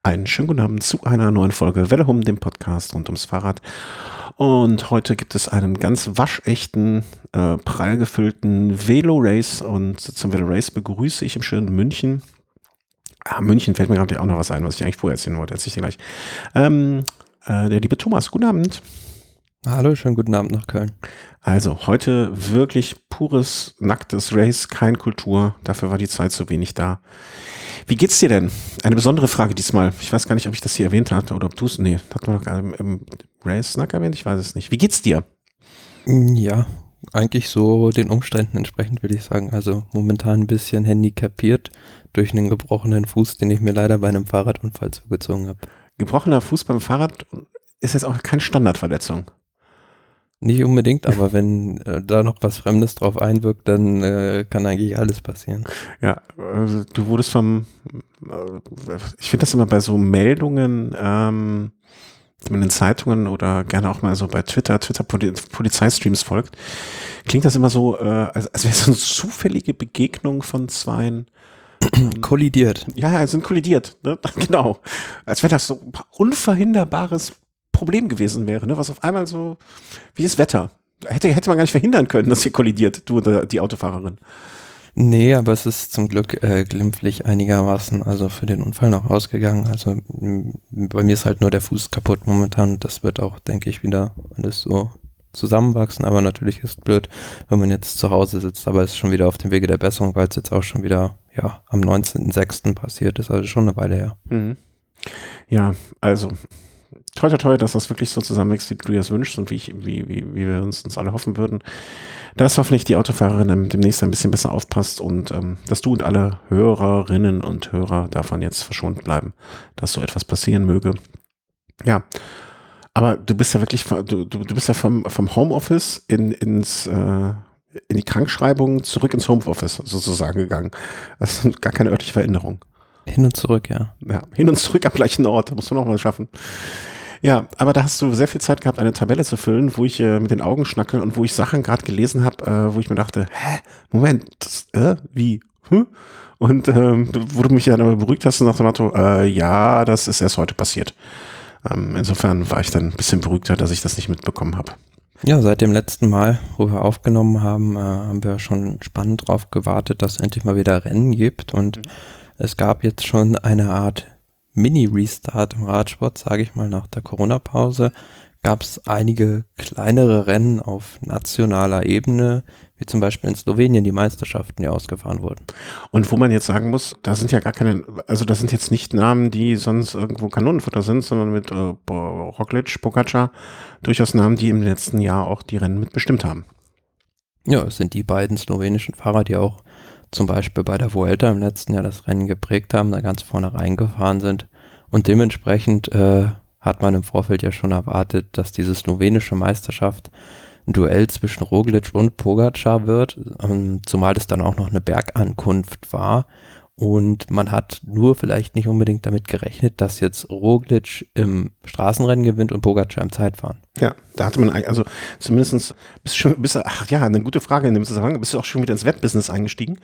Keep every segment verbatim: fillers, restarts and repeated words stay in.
Einen schönen guten Abend zu einer neuen Folge Welle Hum, dem Podcast rund ums Fahrrad. Und heute gibt es einen ganz waschechten, äh, prall gefüllten Velo-Race. Und zum Velo-Race begrüße ich im schönen München. Ah, München fällt mir gerade auch noch was ein, was ich eigentlich vorher erzählen wollte. Erzähl ich dir gleich. Ähm, äh, der liebe Thomas, guten Abend. Hallo, schönen guten Abend nach Köln. Also heute wirklich pures, nacktes Race, kein Kultur. Dafür war die Zeit zu wenig da. Wie geht's dir denn? Eine besondere Frage diesmal. Ich weiß gar nicht, ob ich das hier erwähnt hatte oder ob du es, nee, hat man doch gar im, im Race Snack erwähnt, ich weiß es nicht. Wie geht's dir? Ja, eigentlich so den Umständen entsprechend würde ich sagen. Also momentan ein bisschen handicapiert durch einen gebrochenen Fuß, den ich mir leider bei einem Fahrradunfall zugezogen habe. Gebrochener Fuß beim Fahrrad ist jetzt auch keine Standardverletzung. Nicht unbedingt, aber wenn äh, da noch was Fremdes drauf einwirkt, dann äh, kann eigentlich alles passieren. Ja, also du wurdest vom, äh, ich finde das immer bei so Meldungen, ähm, die man in Zeitungen oder gerne auch mal so bei Twitter, Twitter-Polizeistreams folgt, klingt das immer so, äh, als, als wäre es so eine zufällige Begegnung von zweien. Kollidiert. Ja, ja, sind kollidiert, ne? Genau. Als wenn das so ein unverhinderbares Problem gewesen wäre, ne? Was auf einmal so, wie das Wetter. Hätte, hätte man gar nicht verhindern können, dass hier kollidiert, du oder die Autofahrerin. Nee, aber es ist zum Glück äh, glimpflich einigermaßen, also für den Unfall noch ausgegangen. Also m- bei mir ist halt nur der Fuß kaputt momentan. Das wird auch, denke ich, wieder alles so zusammenwachsen. Aber natürlich ist blöd, wenn man jetzt zu Hause sitzt, aber es ist schon wieder auf dem Wege der Besserung, weil es jetzt auch schon wieder ja am neunzehnten sechsten passiert ist, also schon eine Weile her. Mhm. Ja, also toi toi toi, dass das wirklich so zusammenwächst, wie du dir das wünschst und wie, ich, wie, wie, wie wir uns, uns alle hoffen würden. Dass hoffentlich die Autofahrerin demnächst ein bisschen besser aufpasst und ähm, dass du und alle Hörerinnen und Hörer davon jetzt verschont bleiben, dass so etwas passieren möge. Ja, aber du bist ja wirklich, du, du, du bist ja vom, vom Homeoffice in, ins, äh, in die Krankschreibung zurück ins Homeoffice sozusagen gegangen. Das ist gar keine örtliche Veränderung. Hin und zurück, ja. Ja, hin und zurück am gleichen Ort, muss man auch mal schaffen. Ja, aber da hast du sehr viel Zeit gehabt, eine Tabelle zu füllen, wo ich äh, mit den Augen schnackel und wo ich Sachen gerade gelesen habe, äh, wo ich mir dachte, hä, Moment, das, äh, wie, hm? Und ähm, wo du mich ja dann beruhigt hast nach dem Motto, äh, ja, das ist erst heute passiert. Ähm, insofern war ich dann ein bisschen beruhigter, dass ich das nicht mitbekommen habe. Ja, seit dem letzten Mal, wo wir aufgenommen haben, äh, haben wir schon spannend drauf gewartet, dass es endlich mal wieder Rennen gibt und mhm. es gab jetzt schon eine Art Mini-Restart im Radsport, sage ich mal, nach der Corona-Pause. Gab es einige kleinere Rennen auf nationaler Ebene, wie zum Beispiel in Slowenien die Meisterschaften, die ausgefahren wurden. Und wo man jetzt sagen muss, da sind ja gar keine, also das sind jetzt nicht Namen, die sonst irgendwo Kanonenfutter sind, sondern mit äh, Roglic, Pogacar, durchaus Namen, die im letzten Jahr auch die Rennen mitbestimmt haben. Ja, es sind die beiden slowenischen Fahrer, die auch zum Beispiel bei der Vuelta im letzten Jahr das Rennen geprägt haben, da ganz vorne reingefahren sind. Und dementsprechend äh, hat man im Vorfeld ja schon erwartet, dass diese slowenische Meisterschaft ein Duell zwischen Roglic und Pogacar wird, ähm, zumal es dann auch noch eine Bergankunft war. Und man hat nur vielleicht nicht unbedingt damit gerechnet, dass jetzt Roglic im Straßenrennen gewinnt und Pogacar im Zeitfahren. Ja, da hatte man, also zumindest, bist schon, bist, ach ja, eine gute Frage in dem Zusammenhang, bist du auch schon wieder ins Wettbusiness eingestiegen?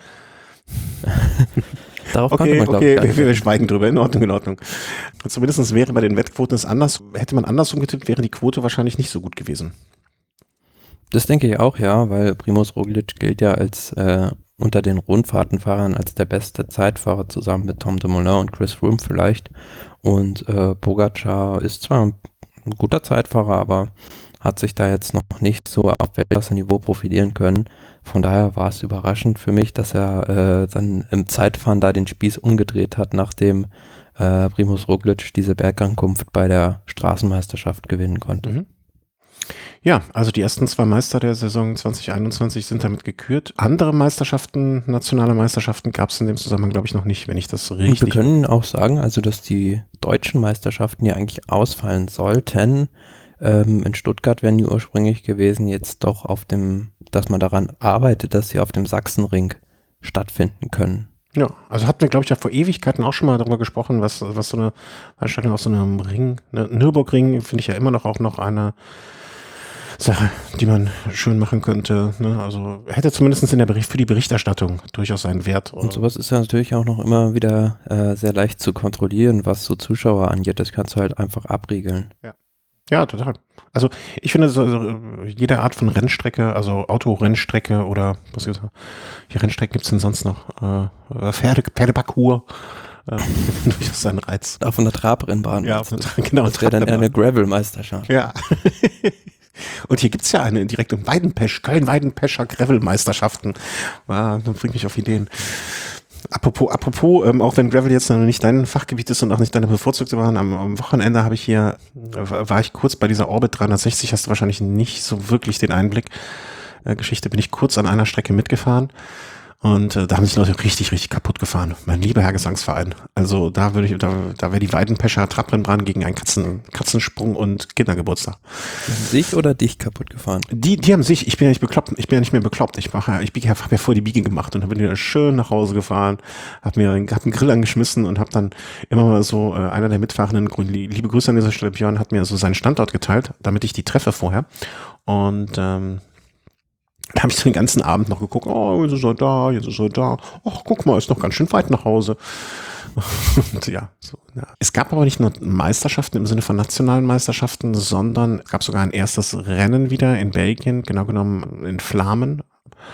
Darauf okay, man, okay, ich, wir, wir schweigen drüber, in Ordnung, in Ordnung. Zumindest wäre bei den Wettquoten es anders, hätte man andersrum getippt, wäre die Quote wahrscheinlich nicht so gut gewesen. Das denke ich auch, ja, weil Primož Roglic gilt ja als äh, unter den Rundfahrtenfahrern als der beste Zeitfahrer zusammen mit Tom Dumoulin und Chris Froome vielleicht. Und äh, Pogacar ist zwar ein, ein guter Zeitfahrer, aber hat sich da jetzt noch nicht so auf Weltklasse-Niveau profilieren können. Von daher war es überraschend für mich, dass er äh, dann im Zeitfahren da den Spieß umgedreht hat, nachdem äh, Primož Roglic diese Bergankunft bei der Straßenmeisterschaft gewinnen konnte. Mhm. Ja, also die ersten zwei Meister der Saison zwanzig einundzwanzig sind damit gekürt. Andere Meisterschaften, nationale Meisterschaften gab es in dem Zusammenhang, glaube ich, noch nicht, wenn ich das richtig... Und wir können auch sagen, also dass die deutschen Meisterschaften ja eigentlich ausfallen sollten. Ähm, in Stuttgart wären die ursprünglich gewesen, jetzt doch auf dem, dass man daran arbeitet, dass sie auf dem Sachsenring stattfinden können. Ja, also hatten wir, glaube ich, ja vor Ewigkeiten auch schon mal darüber gesprochen, was, was so eine Veranstaltung auf so einem Ring, ne, Nürburgring finde ich ja immer noch auch noch eine Sache, die man schön machen könnte. Ne? Also hätte zumindest in der Bericht für die Berichterstattung durchaus einen Wert. Und sowas ist ja natürlich auch noch immer wieder äh, sehr leicht zu kontrollieren, was so Zuschauer angeht. Das kannst du halt einfach abriegeln. Ja, ja, total. Also ich finde, so, also, jede Art von Rennstrecke, also Autorennstrecke oder was gibt's da? Die Rennstrecken gibt es denn sonst noch? Äh, Pferde, Pferdeparcours. Äh, durchaus seinen Reiz. Auch von der Trabrennbahn. Ja, meinst du? von- genau. Das wäre dann eher eine Gravel-Meisterschaft. Ja. Und hier gibt's ja eine direkt in Weidenpesch, Köln-Weidenpescher Gravel-Meisterschaften. Ah, das bringt mich auf Ideen. Apropos, apropos, ähm, auch wenn Gravel jetzt noch nicht dein Fachgebiet ist und auch nicht deine bevorzugte waren, am, am Wochenende habe ich hier, äh, war ich kurz bei dieser Orbit dreihundertsechzig, hast du wahrscheinlich nicht so wirklich den Einblick. Äh, Geschichte bin ich kurz an einer Strecke mitgefahren. Und äh, da haben sich Leute richtig, richtig kaputt gefahren. Mein lieber Herr Gesangsverein. Also da würde ich, da, da wäre die Weidenpescher Trabrennbahn gegen einen Katzen, Katzensprung und Kindergeburtstag. Sich oder dich kaputt gefahren? Die, die haben sich, ich bin ja nicht bekloppt, ich bin ja nicht mehr bekloppt. Ich mache, ja- ich biege, habe ja vor die Biege gemacht und habe wieder schön nach Hause gefahren, habe mir, hab einen Grill angeschmissen und habe dann immer mal so, äh, einer der Mitfahrenden, liebe Grüße an dieser Stelle, Björn, hat mir so seinen Standort geteilt, damit ich die treffe vorher. Und ähm, da habe ich so den ganzen Abend noch geguckt, oh, jetzt ist er da, jetzt ist er da. Ach, guck mal, ist noch ganz schön weit nach Hause. Und ja, so, ja. Es gab aber nicht nur Meisterschaften im Sinne von nationalen Meisterschaften, sondern es gab sogar ein erstes Rennen wieder in Belgien, genau genommen in Vlamen,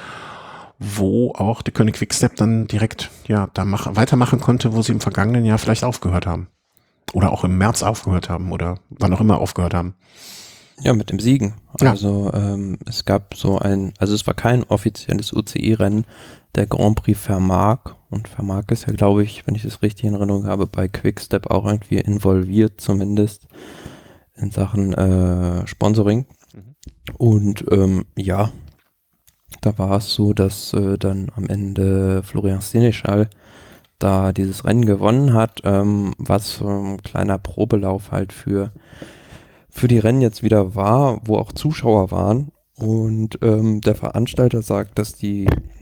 wo auch die König Quickstep dann direkt ja da mach, weitermachen konnte, wo sie im vergangenen Jahr vielleicht aufgehört haben. Oder auch im März aufgehört haben oder wann auch immer aufgehört haben. Ja, mit dem Siegen. Ja. Also ähm, es gab so ein, also es war kein offizielles U C I-Rennen, der Grand Prix Fermark. Und Fermark ist ja, glaube ich, wenn ich das richtig in Erinnerung habe, bei Quickstep auch irgendwie involviert, zumindest in Sachen äh, Sponsoring. Mhm. Und ähm, ja, da war es so, dass äh, dann am Ende Florian Sénéchal da dieses Rennen gewonnen hat, ähm, was so ein kleiner Probelauf halt für für die Rennen jetzt wieder war, wo auch Zuschauer waren. Und ähm, der Veranstalter sagt, dass die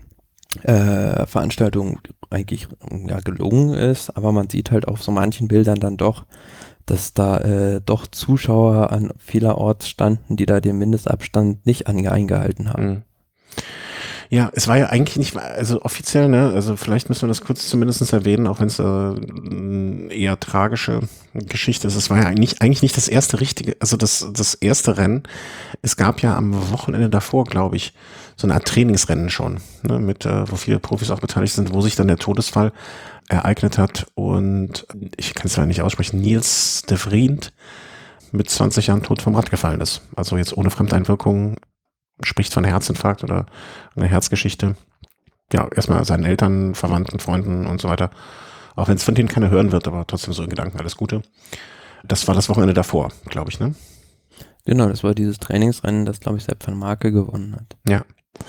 äh, Veranstaltung eigentlich ja, gelungen ist, aber man sieht halt auf so manchen Bildern dann doch, dass da äh, doch Zuschauer an vielerorts standen, die da den Mindestabstand nicht ange- eingehalten haben. Mhm. Ja, es war ja eigentlich nicht, also offiziell, ne, also vielleicht müssen wir das kurz zumindest erwähnen, auch wenn es äh, eine eher tragische Geschichte ist. Es war ja eigentlich, eigentlich nicht das erste richtige, also das, das erste Rennen. Es gab ja am Wochenende davor, glaube ich, so eine Art Trainingsrennen schon, ne, mit, äh, wo viele Profis auch beteiligt sind, wo sich dann der Todesfall ereignet hat und ich kann es leider nicht aussprechen, Niels de Vriend mit zwanzig Jahren tot vom Rad gefallen ist. Also jetzt ohne Fremdeinwirkung, spricht von Herzinfarkt oder einer Herzgeschichte. Ja, erstmal seinen Eltern, Verwandten, Freunden und so weiter. Auch wenn es von denen keiner hören wird, aber trotzdem so in Gedanken alles Gute. Das war das Wochenende davor, glaube ich, ne? Genau, das war dieses Trainingsrennen, das, glaube ich, Sepp van Marke gewonnen hat. Ja.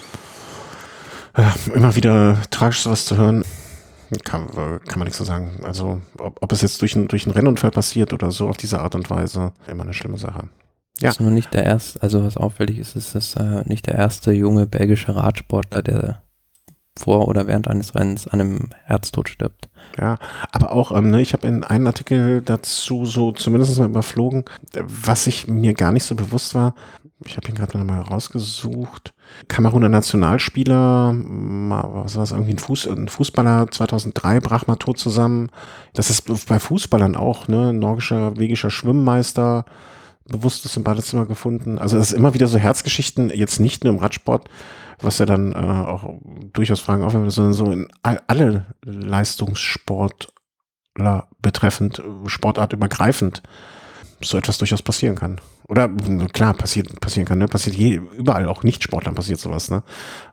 Ja, immer wieder tragisch sowas zu hören, kann, kann man nichts so sagen. Also ob, ob es jetzt durch, ein, durch einen Rennunfall passiert oder so auf diese Art und Weise, immer eine schlimme Sache. Ja. Das ist nur nicht der erste, also was auffällig ist, ist das äh, nicht der erste junge belgische Radsportler, der vor oder während eines Rennens an einem Herztod stirbt. Ja, aber auch, ähm, ne, ich habe in einem Artikel dazu so zumindest mal überflogen, äh, was ich mir gar nicht so bewusst war. Ich habe ihn gerade mal rausgesucht. Kameruner Nationalspieler, mal, was war das, irgendwie ein, Fuß, ein Fußballer zweitausenddrei brach mal tot zusammen. Das ist bei Fußballern auch, ne, norgischer, belgischer Schwimmmeister, Bewusstes im Badezimmer gefunden. Also es ist immer wieder so Herzgeschichten, jetzt nicht nur im Radsport, was ja dann äh, auch durchaus Fragen aufwerfen, sondern so in all, alle Leistungssportler betreffend, Sportart übergreifend, so etwas durchaus passieren kann. Oder klar, passiert, passieren kann, ne? Passiert je, überall, auch Nicht-Sportlern passiert sowas, ne?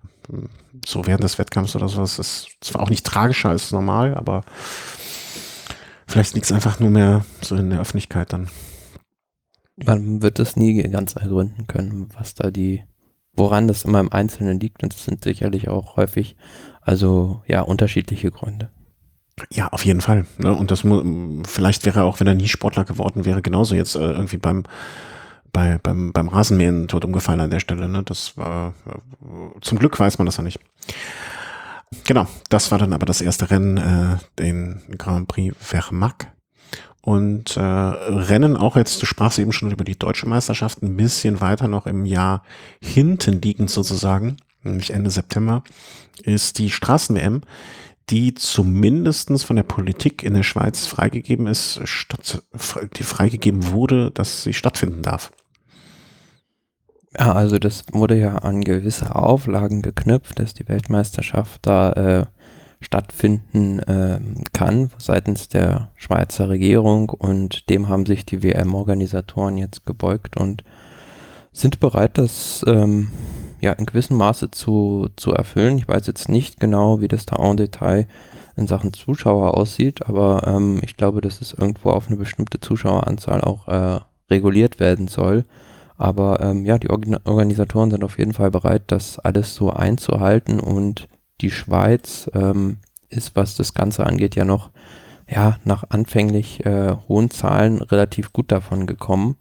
So während des Wettkampfs oder sowas ist zwar auch nicht tragischer als normal, aber vielleicht liegt es einfach nur mehr so in der Öffentlichkeit dann. Man wird es nie ganz ergründen können, was da die, woran das immer im Einzelnen liegt, und es sind sicherlich auch häufig, also ja, unterschiedliche Gründe. Ja, auf jeden Fall. Ne? Und das mu- vielleicht wäre auch, wenn er nie Sportler geworden wäre, genauso jetzt äh, irgendwie beim bei, beim beim Rasenmähen tot umgefallen an der Stelle. Ne? Das war äh, zum Glück weiß man das ja nicht. Genau, das war dann aber das erste Rennen, äh, den Grand Prix Fermac. und äh, Rennen auch jetzt, du sprachst eben schon über die deutsche Meisterschaft, ein bisschen weiter noch im Jahr hinten liegend sozusagen, nämlich Ende September, ist die Straßen-W M, die zumindestens von der Politik in der Schweiz freigegeben ist, statt, die freigegeben wurde, dass sie stattfinden darf. Ja, also das wurde ja an gewisse Auflagen geknüpft, dass die Weltmeisterschaft da äh, stattfinden äh, kann seitens der Schweizer Regierung, und dem haben sich die W M-Organisatoren jetzt gebeugt und sind bereit, das ähm, ja in gewissem Maße zu, zu erfüllen. Ich weiß jetzt nicht genau, wie das da en Detail in Sachen Zuschauer aussieht, aber ähm, ich glaube, dass es irgendwo auf eine bestimmte Zuschaueranzahl auch äh, reguliert werden soll. Aber ähm, ja, die Organ- Organisatoren sind auf jeden Fall bereit, das alles so einzuhalten, und die Schweiz ähm, ist, was das Ganze angeht, ja noch ja nach anfänglich äh, hohen Zahlen relativ gut davon gekommen.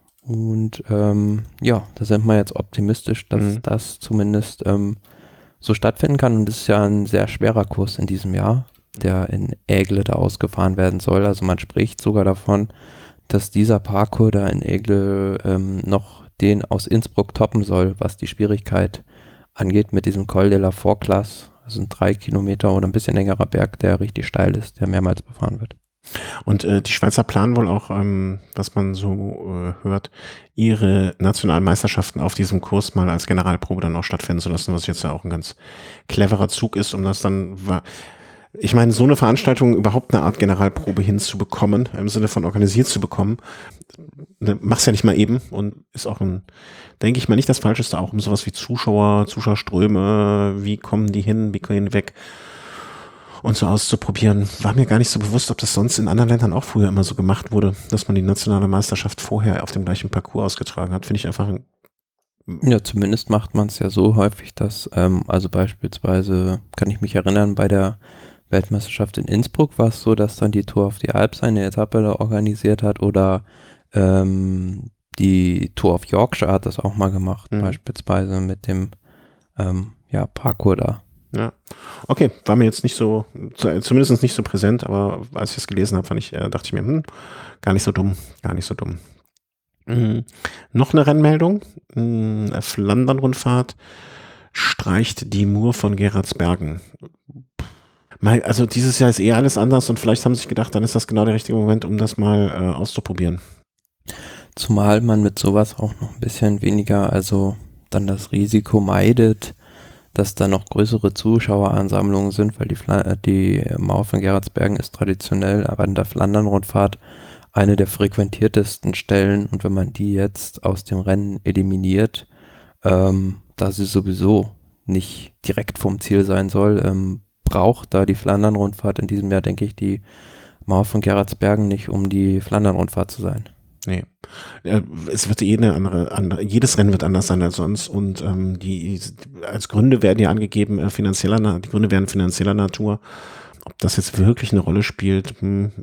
Und ähm, ja, da sind wir jetzt optimistisch, dass Mhm. das zumindest ähm, so stattfinden kann. Und es ist ja ein sehr schwerer Kurs in diesem Jahr, der in Aigle da ausgefahren werden soll. Also man spricht sogar davon, dass dieser Parkour da in Aigle ähm, noch den aus Innsbruck toppen soll, was die Schwierigkeit angeht mit diesem Col de la Forclaz. Also ein drei Kilometer oder ein bisschen längerer Berg, der richtig steil ist, der mehrmals befahren wird. Und äh, die Schweizer planen wohl auch, ähm, was man so äh, hört, ihre nationalen Meisterschaften auf diesem Kurs mal als Generalprobe dann auch stattfinden zu lassen, was jetzt ja auch ein ganz cleverer Zug ist, um das dann, ich meine, so eine Veranstaltung überhaupt eine Art Generalprobe hinzubekommen, im Sinne von organisiert zu bekommen, ne, machst ja nicht mal eben, und ist auch ein, denke ich mal, nicht das Falscheste, auch um sowas wie Zuschauer, Zuschauerströme, wie kommen die hin, wie gehen die weg, und so auszuprobieren. War mir gar nicht so bewusst, ob das sonst in anderen Ländern auch früher immer so gemacht wurde, dass man die nationale Meisterschaft vorher auf dem gleichen Parcours ausgetragen hat. Finde ich einfach ein Ja, zumindest macht man es ja so häufig, dass, ähm, also beispielsweise kann ich mich erinnern, bei der Weltmeisterschaft in Innsbruck war es so, dass dann die Tour of the Alps eine Etappe da organisiert hat, oder ähm, die Tour of Yorkshire hat das auch mal gemacht, Mhm. beispielsweise mit dem ähm, ja, Parcours da. Ja, okay, war mir jetzt nicht so, zu- zumindest nicht so präsent, aber als ich es gelesen habe, fand ich, äh, dachte ich mir, hm, gar nicht so dumm, gar nicht so dumm. Mhm. Noch eine Rennmeldung, mhm, Flandern-Rundfahrt streicht die Mur von Gerardsbergen. Mal, also dieses Jahr ist eh alles anders, und vielleicht haben sie sich gedacht, dann ist das genau der richtige Moment, um das mal äh, auszuprobieren. Zumal man mit sowas auch noch ein bisschen weniger, also dann das Risiko meidet, dass da noch größere Zuschaueransammlungen sind, weil die, Fla die Mauer von Gerardsbergen ist traditionell aber in der Flandern-Rundfahrt eine der frequentiertesten Stellen, und wenn man die jetzt aus dem Rennen eliminiert, ähm, da sie sowieso nicht direkt vom Ziel sein soll, ähm, braucht da die Flandern-Rundfahrt in diesem Jahr, denke ich, die Mauer von Gerardsbergen nicht, um die Flandern-Rundfahrt zu sein. Nee. Äh, Es wird eh eine andere, andere, jedes Rennen wird anders sein als sonst, und ähm, die als Gründe werden ja angegeben, äh, finanzieller, Na- die Gründe werden finanzieller Natur. Ob das jetzt wirklich eine Rolle spielt,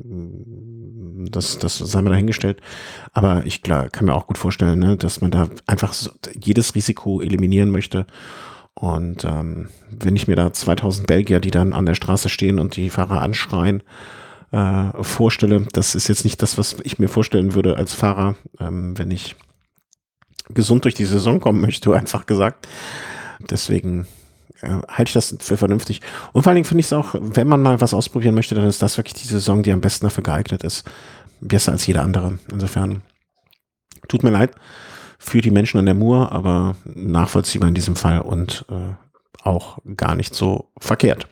hm, das, das sei mal dahingestellt. Aber ich klar, kann mir auch gut vorstellen, ne, dass man da einfach so jedes Risiko eliminieren möchte. Und ähm, wenn ich mir da zweitausend Belgier, die dann an der Straße stehen und die Fahrer anschreien, äh, vorstelle, das ist jetzt nicht das, was ich mir vorstellen würde als Fahrer, ähm, wenn ich gesund durch die Saison kommen möchte, einfach gesagt. Deswegen äh, halte ich das für vernünftig. Und vor allen Dingen finde ich es auch, wenn man mal was ausprobieren möchte, dann ist das wirklich die Saison, die am besten dafür geeignet ist. Besser als jede andere. Insofern tut mir leid für die Menschen an der Mur, aber nachvollziehbar in diesem Fall und äh, auch gar nicht so verkehrt.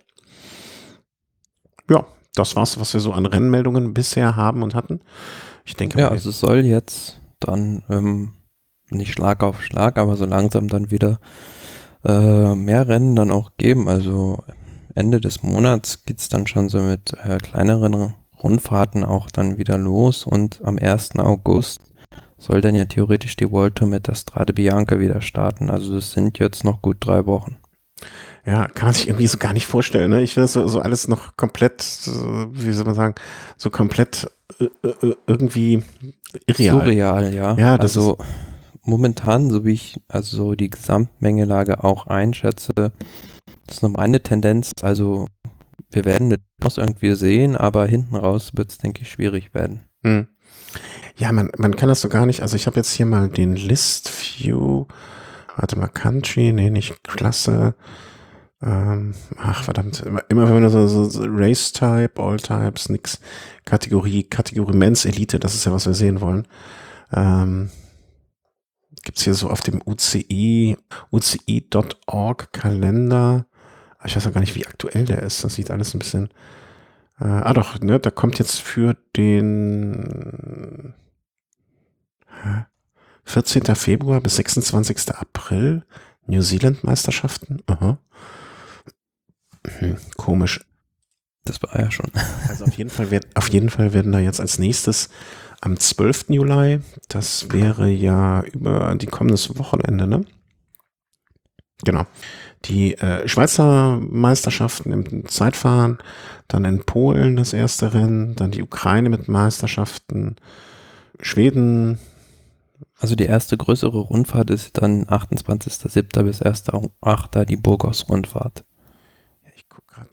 Ja, das war's, was wir so an Rennmeldungen bisher haben und hatten. Ich denke Ja, mal, also es soll jetzt dann ähm, nicht Schlag auf Schlag, aber so langsam dann wieder äh, mehr Rennen dann auch geben. Also Ende des Monats geht's dann schon so mit äh, kleineren Rundfahrten auch dann wieder los, und am ersten August soll dann ja theoretisch die World Tour mit der Strade Bianca wieder starten. Also das sind jetzt noch gut drei Wochen. ja, kann man sich irgendwie so gar nicht vorstellen. Ne? Ich finde das so, so alles noch komplett, äh, wie soll man sagen, so komplett äh, äh, irgendwie irreal. Surreal, ja. Ja, das also momentan, so wie ich also so die Gesamtmengelage auch einschätze, das ist noch meine Tendenz. Also wir werden das irgendwie sehen, aber hinten raus wird es, denke ich, schwierig werden. Hm. Ja, man, man kann das so gar nicht. Also ich habe jetzt hier mal den List View. Warte mal, Country, nee, nicht Klasse. Ähm, ach, verdammt. Immer, immer wenn man so, so, so Race Type, All Types, nix. Kategorie, Kategorie Men's Elite, das ist ja, was wir sehen wollen. Ähm, gibt's hier so auf dem U C I, U C I Punkt org Kalender. Ich weiß auch gar nicht, wie aktuell der ist. Das sieht alles ein bisschen, äh, ah doch, ne, da kommt jetzt für den hä? vierzehnten Februar bis sechsundzwanzigsten April New Zealand Meisterschaften. Aha. Hm, komisch. Das war ja schon. Also auf jeden Fall wird, auf jeden Fall werden da jetzt als nächstes am zwölften Juli, das wäre ja über die kommendes Wochenende, ne? Genau. Die äh, Schweizer Meisterschaften im Zeitfahren, dann in Polen das erste Rennen, dann die Ukraine mit Meisterschaften, Schweden. Also die erste größere Rundfahrt ist dann achtundzwanzigsten siebten bis ersten achten die Burgos-Rundfahrt. Ja, ich guck gerade.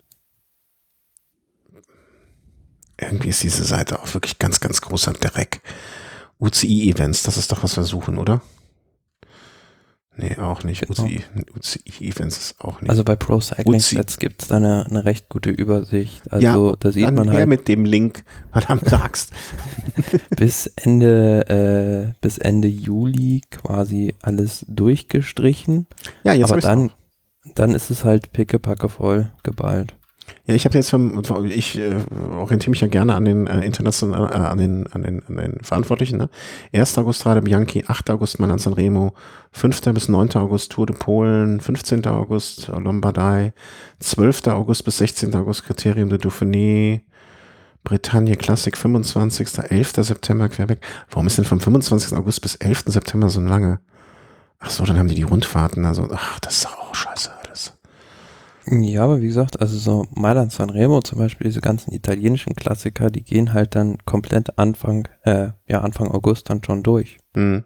Irgendwie ist diese Seite auch wirklich ganz, ganz großer Dreck. U C I-Events, das ist doch, was wir suchen, oder? Nee, auch nicht. Genau. U C I-Events ist auch nicht. Also bei Pro Cycling U C I Stats gibt es da eine, eine recht gute Übersicht. Also ja, da sieht dann man her halt mit dem Link, verdammt Axt. bis Ende äh, bis Ende Juli quasi alles durchgestrichen. Ja, jetzt Aber hab ich's dann, auch. dann ist es halt pickepacke voll geballt. Ja, ich habe jetzt vom, ich äh, orientiere mich ja gerne an den äh, internationalen, äh, an den, an den, an den Verantwortlichen. Ne? erster August Strade Bianchi, achter August Milan Sanremo, fünfter bis neunter August Tour de Polen, fünfzehnter August Lombardei, zwölfter August bis sechzehnten August Kriterium de Dauphiné, Bretagne Classic, fünfundzwanzigsten elfter September Quebec. Warum ist denn vom fünfundzwanzigsten August bis elften September so lange? Ach so, dann haben die die Rundfahrten. Also, ach, das ist auch scheiße alles. Ja, aber wie gesagt, also so Milan Sanremo zum Beispiel, diese ganzen italienischen Klassiker, die gehen halt dann komplett Anfang, äh, ja Anfang August dann schon durch. Hm.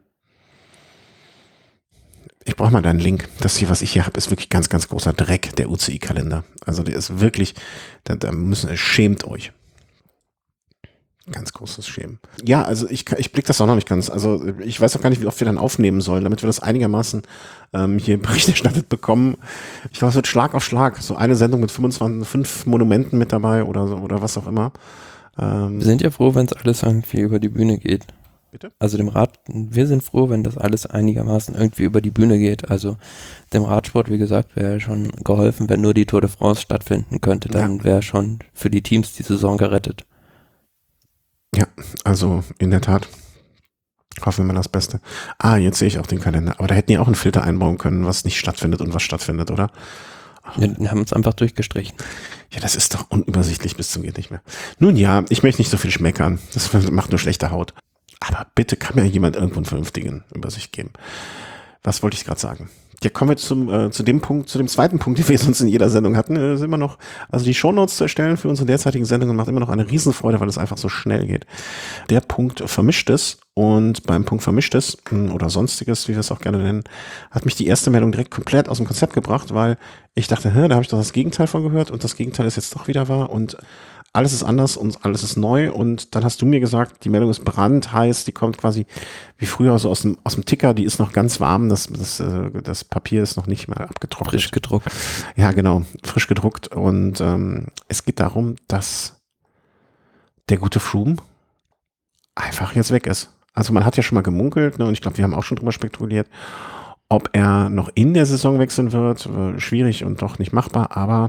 Ich brauche mal deinen Link. Das hier, was ich hier habe, ist wirklich ganz, ganz großer Dreck, der U C I-Kalender. Also der ist wirklich, da, da müssen, schämt euch. Ganz großes Schämen. Ja, also ich, ich blick das auch noch nicht ganz. Also ich weiß auch gar nicht, wie oft wir dann aufnehmen sollen, damit wir das einigermaßen ähm, hier Bericht erstattet bekommen. Ich glaube, es wird Schlag auf Schlag. So eine Sendung mit fünfundzwanzig, fünf Monumenten mit dabei oder so oder was auch immer. Ähm, Wir sind ja froh, wenn es alles irgendwie über die Bühne geht. Bitte? Also dem Rad, wir sind froh, wenn das alles einigermaßen irgendwie über die Bühne geht. Also dem Radsport, wie gesagt, wäre schon geholfen, wenn nur die Tour de France stattfinden könnte. Dann Ja. wäre schon für die Teams die Saison gerettet. Ja, also in der Tat. Hoffen wir das Beste. Ah, jetzt sehe ich auch den Kalender. Aber da hätten die auch einen Filter einbauen können, was nicht stattfindet und was stattfindet, oder? Wir haben uns einfach durchgestrichen. Ja, das ist doch unübersichtlich bis zum geht nicht mehr. Nun ja, ich möchte nicht so viel schmeckern. Das macht nur schlechte Haut. Aber bitte kann mir jemand irgendwo einen vernünftigen Übersicht geben. Was wollte ich gerade sagen? Ja, kommen wir zum, äh, zu dem Punkt, zu dem zweiten Punkt, den wir sonst in jeder Sendung hatten. Äh, ist immer noch, also die Shownotes zu erstellen für unsere derzeitigen Sendungen macht immer noch eine Riesenfreude, weil es einfach so schnell geht. Der Punkt Vermischtes und beim Punkt Vermischtes mh, oder Sonstiges, wie wir es auch gerne nennen, hat mich die erste Meldung direkt komplett aus dem Konzept gebracht, weil ich dachte, hä, da habe ich doch das Gegenteil von gehört und das Gegenteil ist jetzt doch wieder wahr und alles ist anders und alles ist neu und dann hast du mir gesagt, die Meldung ist brandheiß, die kommt quasi wie früher so aus dem, aus dem Ticker, die ist noch ganz warm, das, das, das Papier ist noch nicht mal abgetrocknet. Frisch gedruckt. Ja, genau, frisch gedruckt und ähm, es geht darum, dass der gute Froome einfach jetzt weg ist. Also man hat ja schon mal gemunkelt, ne, und ich glaube, wir haben auch schon drüber spekuliert, ob er noch in der Saison wechseln wird, äh, schwierig und doch nicht machbar, aber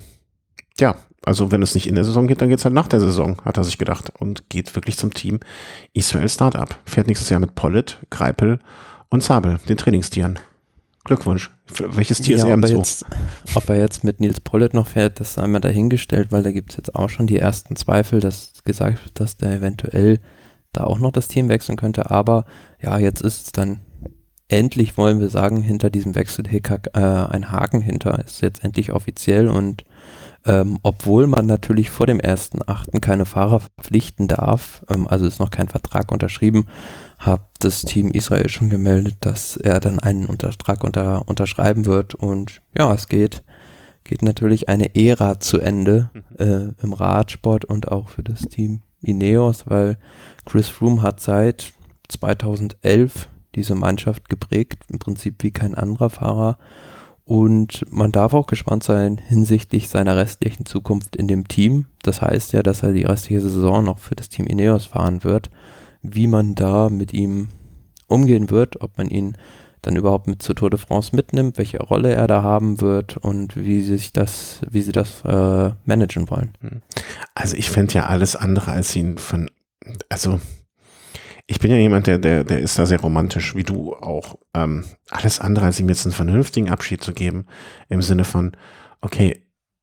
ja, also wenn es nicht in der Saison geht, dann geht es halt nach der Saison, hat er sich gedacht. Und geht wirklich zum Team Israel Startup. Fährt nächstes Jahr mit Pollitt, Greipel und Zabel, den Trainingstieren. Glückwunsch. Für welches Tier Ja, ist er ob, im er Zoo? jetzt, ob er jetzt mit Nils Pollitt noch fährt, das sei mal dahingestellt, weil da gibt es jetzt auch schon die ersten Zweifel, dass gesagt wird, dass der eventuell da auch noch das Team wechseln könnte. Aber ja, jetzt ist es dann endlich, wollen wir sagen, hinter diesem Wechselhickhack äh, ein Haken hinter. Ist jetzt endlich offiziell und Ähm, obwohl man natürlich vor dem ersten achten keine Fahrer verpflichten darf, ähm, also ist noch kein Vertrag unterschrieben, hat das Team Israel schon gemeldet, dass er dann einen Vertrag unter, unterschreiben wird und ja, es geht, geht natürlich eine Ära zu Ende äh, im Radsport und auch für das Team Ineos, weil Chris Froome hat seit zweitausendelf diese Mannschaft geprägt, im Prinzip wie kein anderer Fahrer. Und man darf auch gespannt sein hinsichtlich seiner restlichen Zukunft in dem Team. Das heißt ja, dass er die restliche Saison noch für das Team Ineos fahren wird. Wie man da mit ihm umgehen wird, ob man ihn dann überhaupt mit zur Tour de France mitnimmt, welche Rolle er da haben wird und wie sich das, wie sie das äh, managen wollen. Also ich fände ja alles andere als ihn von, also ich bin ja jemand, der, der, der ist da sehr romantisch, wie du auch. Ähm, alles andere als ihm jetzt einen vernünftigen Abschied zu geben, im Sinne von, okay,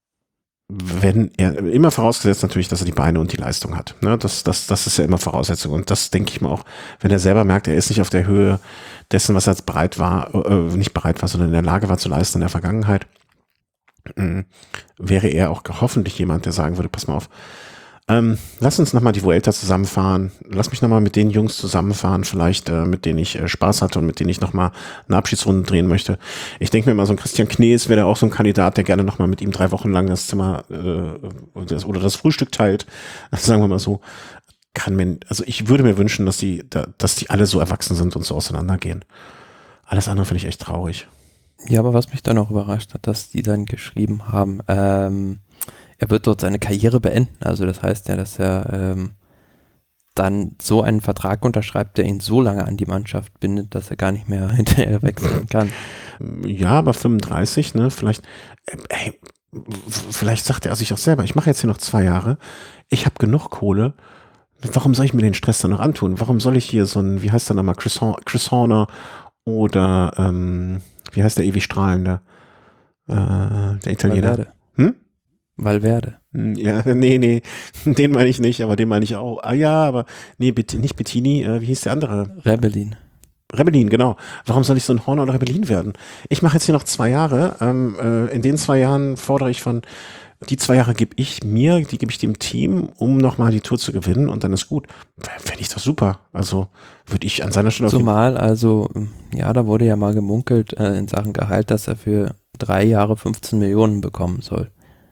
wenn er, immer vorausgesetzt natürlich, dass er die Beine und die Leistung hat. Ne? Das, das, das ist ja immer Voraussetzung. Und das denke ich mir auch, wenn er selber merkt, er ist nicht auf der Höhe dessen, was er jetzt bereit war, äh, nicht bereit war, sondern in der Lage war zu leisten in der Vergangenheit, äh, wäre er auch hoffentlich jemand, der sagen würde, pass mal auf, Ähm, lass uns nochmal die Vuelta zusammenfahren. Lass mich nochmal mit den Jungs zusammenfahren, vielleicht äh, mit denen ich äh, Spaß hatte und mit denen ich nochmal eine Abschiedsrunde drehen möchte. Ich denke mir mal, so ein Christian Knees wäre auch so ein Kandidat, der gerne nochmal mit ihm drei Wochen lang das Zimmer äh, das, oder das Frühstück teilt. Sagen wir mal so. Kann mir, also ich würde mir wünschen, dass die, da, dass die alle so erwachsen sind und so auseinandergehen. Alles andere finde ich echt traurig. Ja, aber was mich dann auch überrascht hat, dass die dann geschrieben haben, ähm, er wird dort seine Karriere beenden. Also das heißt ja, dass er ähm, dann so einen Vertrag unterschreibt, der ihn so lange an die Mannschaft bindet, dass er gar nicht mehr hinterher wechseln kann. Ja, aber fünfunddreißig, ne? Vielleicht, äh, hey, vielleicht sagt er sich auch selber, ich mache jetzt hier noch zwei Jahre, ich habe genug Kohle, warum soll ich mir den Stress dann noch antun? Warum soll ich hier so ein, wie heißt der nochmal, Chris, Horn, Chris Horner oder ähm, wie heißt der ewig strahlende, äh, der Italiener? Valverde. Hm? Valverde. Ja, nee, nee, den meine ich nicht, aber den meine ich auch. Ah ja, aber nee, Bet- nicht Bettini, äh, wie hieß der andere? Rebellin. Rebellin, genau. Warum soll ich so ein Horner oder Rebellin werden? Ich mache jetzt hier noch zwei Jahre. Ähm, äh, in den zwei Jahren fordere ich von, die zwei Jahre gebe ich mir, die gebe ich dem Team, um nochmal die Tour zu gewinnen und dann ist gut. Fände ich doch super. Also würde ich an seiner Stelle auf jeden Zumal, also, ja, da wurde ja mal gemunkelt äh, in Sachen Gehalt, dass er für drei Jahre fünfzehn Millionen bekommen soll.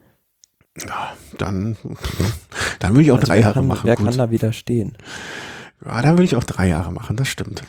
Ja, dann, dann würde ich auch Also drei wer Jahre kann, machen. Wer gut. kann da widerstehen? Ja, dann würde ich auch drei Jahre machen, das stimmt.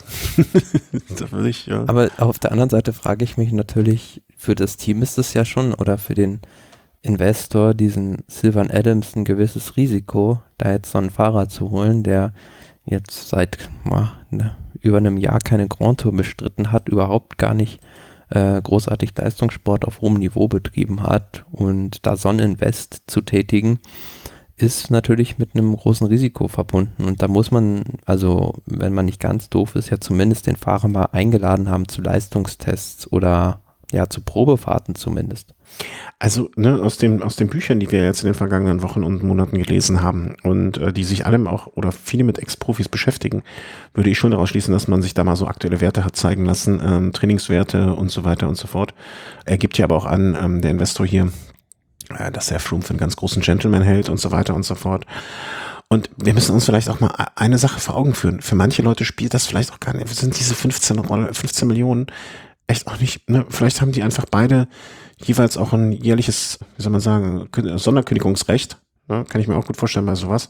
Da würde ich, ja. Aber auf der anderen Seite frage ich mich natürlich, für das Team ist es ja schon, oder für den Investor, diesen Sylvan Adams, ein gewisses Risiko, da jetzt so einen Fahrer zu holen, der jetzt seit ja, ne, über einem Jahr keine Grand Tour bestritten hat, überhaupt gar nicht äh, großartig Leistungssport auf hohem Niveau betrieben hat, und da so ein Invest zu tätigen, ist natürlich mit einem großen Risiko verbunden, und da muss man, also wenn man nicht ganz doof ist, ja zumindest den Fahrer mal eingeladen haben zu Leistungstests oder ja zu Probefahrten zumindest. Also ne, aus den aus den Büchern, die wir jetzt in den vergangenen Wochen und Monaten gelesen haben und äh, die sich allem auch oder viele mit Ex-Profis beschäftigen, würde ich schon daraus schließen, dass man sich da mal so aktuelle Werte hat zeigen lassen, ähm, Trainingswerte und so weiter und so fort. Er gibt ja aber auch an, ähm, der Investor hier, äh, dass er Froome für einen ganz großen Gentleman hält und so weiter und so fort. Und wir müssen uns vielleicht auch mal eine Sache vor Augen führen. Für manche Leute spielt das vielleicht auch gar nicht. Sind diese fünfzehn, fünfzehn Millionen echt auch nicht, ne? Vielleicht haben die einfach beide jeweils auch ein jährliches, wie soll man sagen, Sonderkündigungsrecht. Ne? Kann ich mir auch gut vorstellen bei sowas.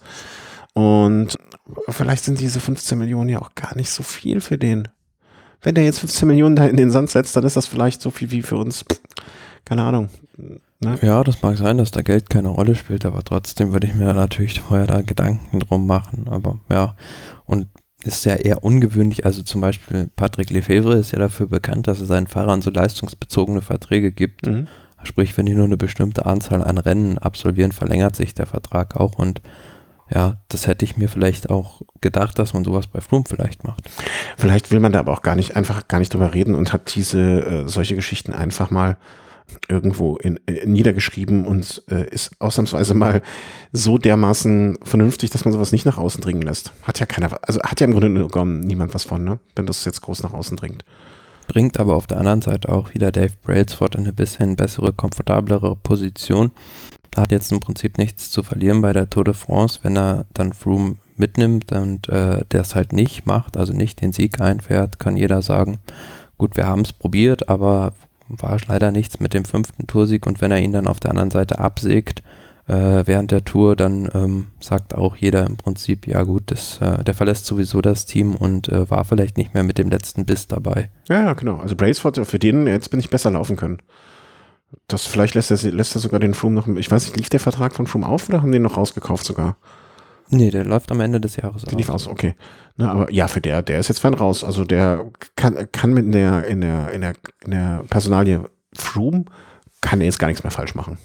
Und vielleicht sind diese fünfzehn Millionen ja auch gar nicht so viel für den. Wenn der jetzt fünfzehn Millionen da in den Sand setzt, dann ist das vielleicht so viel wie für uns, keine Ahnung. Ne? Ja, das mag sein, dass da Geld keine Rolle spielt, aber trotzdem würde ich mir natürlich vorher da Gedanken drum machen. Aber ja, und ist ja eher ungewöhnlich, also zum Beispiel Patrick Lefevre ist ja dafür bekannt, dass er seinen Fahrern so leistungsbezogene Verträge gibt. Mhm. Sprich, wenn die nur eine bestimmte Anzahl an Rennen absolvieren, verlängert sich der Vertrag auch, und ja, das hätte ich mir vielleicht auch gedacht, dass man sowas bei Froome vielleicht macht. Vielleicht will man da aber auch gar nicht, einfach gar nicht drüber reden und hat diese, äh, solche Geschichten einfach mal irgendwo in, in niedergeschrieben und äh, ist ausnahmsweise mal so dermaßen vernünftig, dass man sowas nicht nach außen dringen lässt. Hat ja keiner, also hat ja im Grunde genommen niemand was von, ne? Wenn das jetzt groß nach außen dringt. Bringt aber auf der anderen Seite auch wieder Dave Brailsford in eine bisschen bessere, komfortablere Position. Er hat jetzt im Prinzip nichts zu verlieren bei der Tour de France, wenn er dann Froome mitnimmt und äh, der es halt nicht macht, also nicht den Sieg einfährt, kann jeder sagen, gut, wir haben es probiert, aber war leider nichts mit dem fünften Toursieg, und wenn er ihn dann auf der anderen Seite absägt, äh, während der Tour, dann ähm, sagt auch jeder im Prinzip, ja gut, das, äh, der verlässt sowieso das Team und äh, war vielleicht nicht mehr mit dem letzten Biss dabei. Ja, ja, genau. Also Braceford, für den jetzt bin ich besser laufen können. Das vielleicht lässt er, lässt er sogar den Froome noch, ich weiß nicht, lief der Vertrag von Froome auf oder haben die den noch rausgekauft sogar? Nee, der läuft am Ende des Jahres Der lief aus, okay. Na, aber ja, für der, der ist jetzt fein raus. Also der kann, kann mit in der, in der, in der, in der Personalie Froome, kann er jetzt gar nichts mehr falsch machen.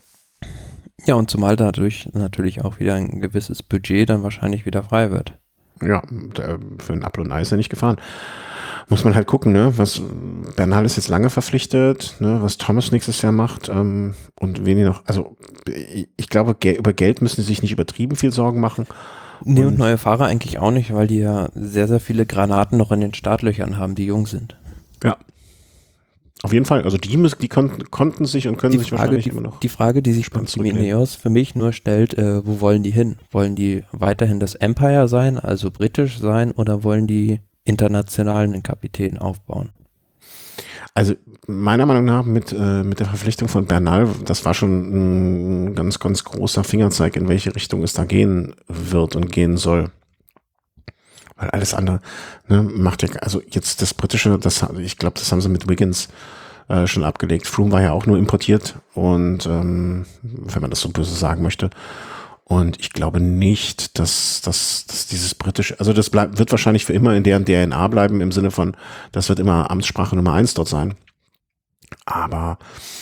Ja, und zumal dadurch natürlich auch wieder ein gewisses Budget dann wahrscheinlich wieder frei wird. Ja, der, für ein Apfel und Ei ist er nicht gefahren. Muss man halt gucken, ne? Was Bernal ist jetzt lange verpflichtet, ne? Was Thomas nächstes Jahr macht ähm, und wen die noch. Also ich, ich glaube, ge über Geld müssen sie sich nicht übertrieben viel Sorgen machen. Nee, und, und neue Fahrer eigentlich auch nicht, weil die ja sehr, sehr viele Granaten noch in den Startlöchern haben, die jung sind. Ja. Auf jeden Fall. Also die, müssen, die konnten, konnten sich und können Die sich Frage, wahrscheinlich die, immer noch. die Frage, die sich beim Team Ineos für mich nur stellt, äh, wo wollen die hin? Wollen die weiterhin das Empire sein, also britisch sein, oder wollen die internationalen Kapitän aufbauen? Also meiner Meinung nach mit, äh, mit der Verpflichtung von Bernal, das war schon ein ganz, ganz großer Fingerzeig, in welche Richtung es da gehen wird und gehen soll. Weil alles andere, ne, macht ja, also jetzt das britische, das, ich glaube, das haben sie mit Wiggins äh, schon abgelegt. Froome war ja auch nur importiert und ähm, wenn man das so böse sagen möchte. Und ich glaube nicht, dass, dass, dass dieses britische, also das bleibt, wird wahrscheinlich für immer in deren D N A bleiben, im Sinne von, das wird immer Amtssprache Nummer eins dort sein. Aber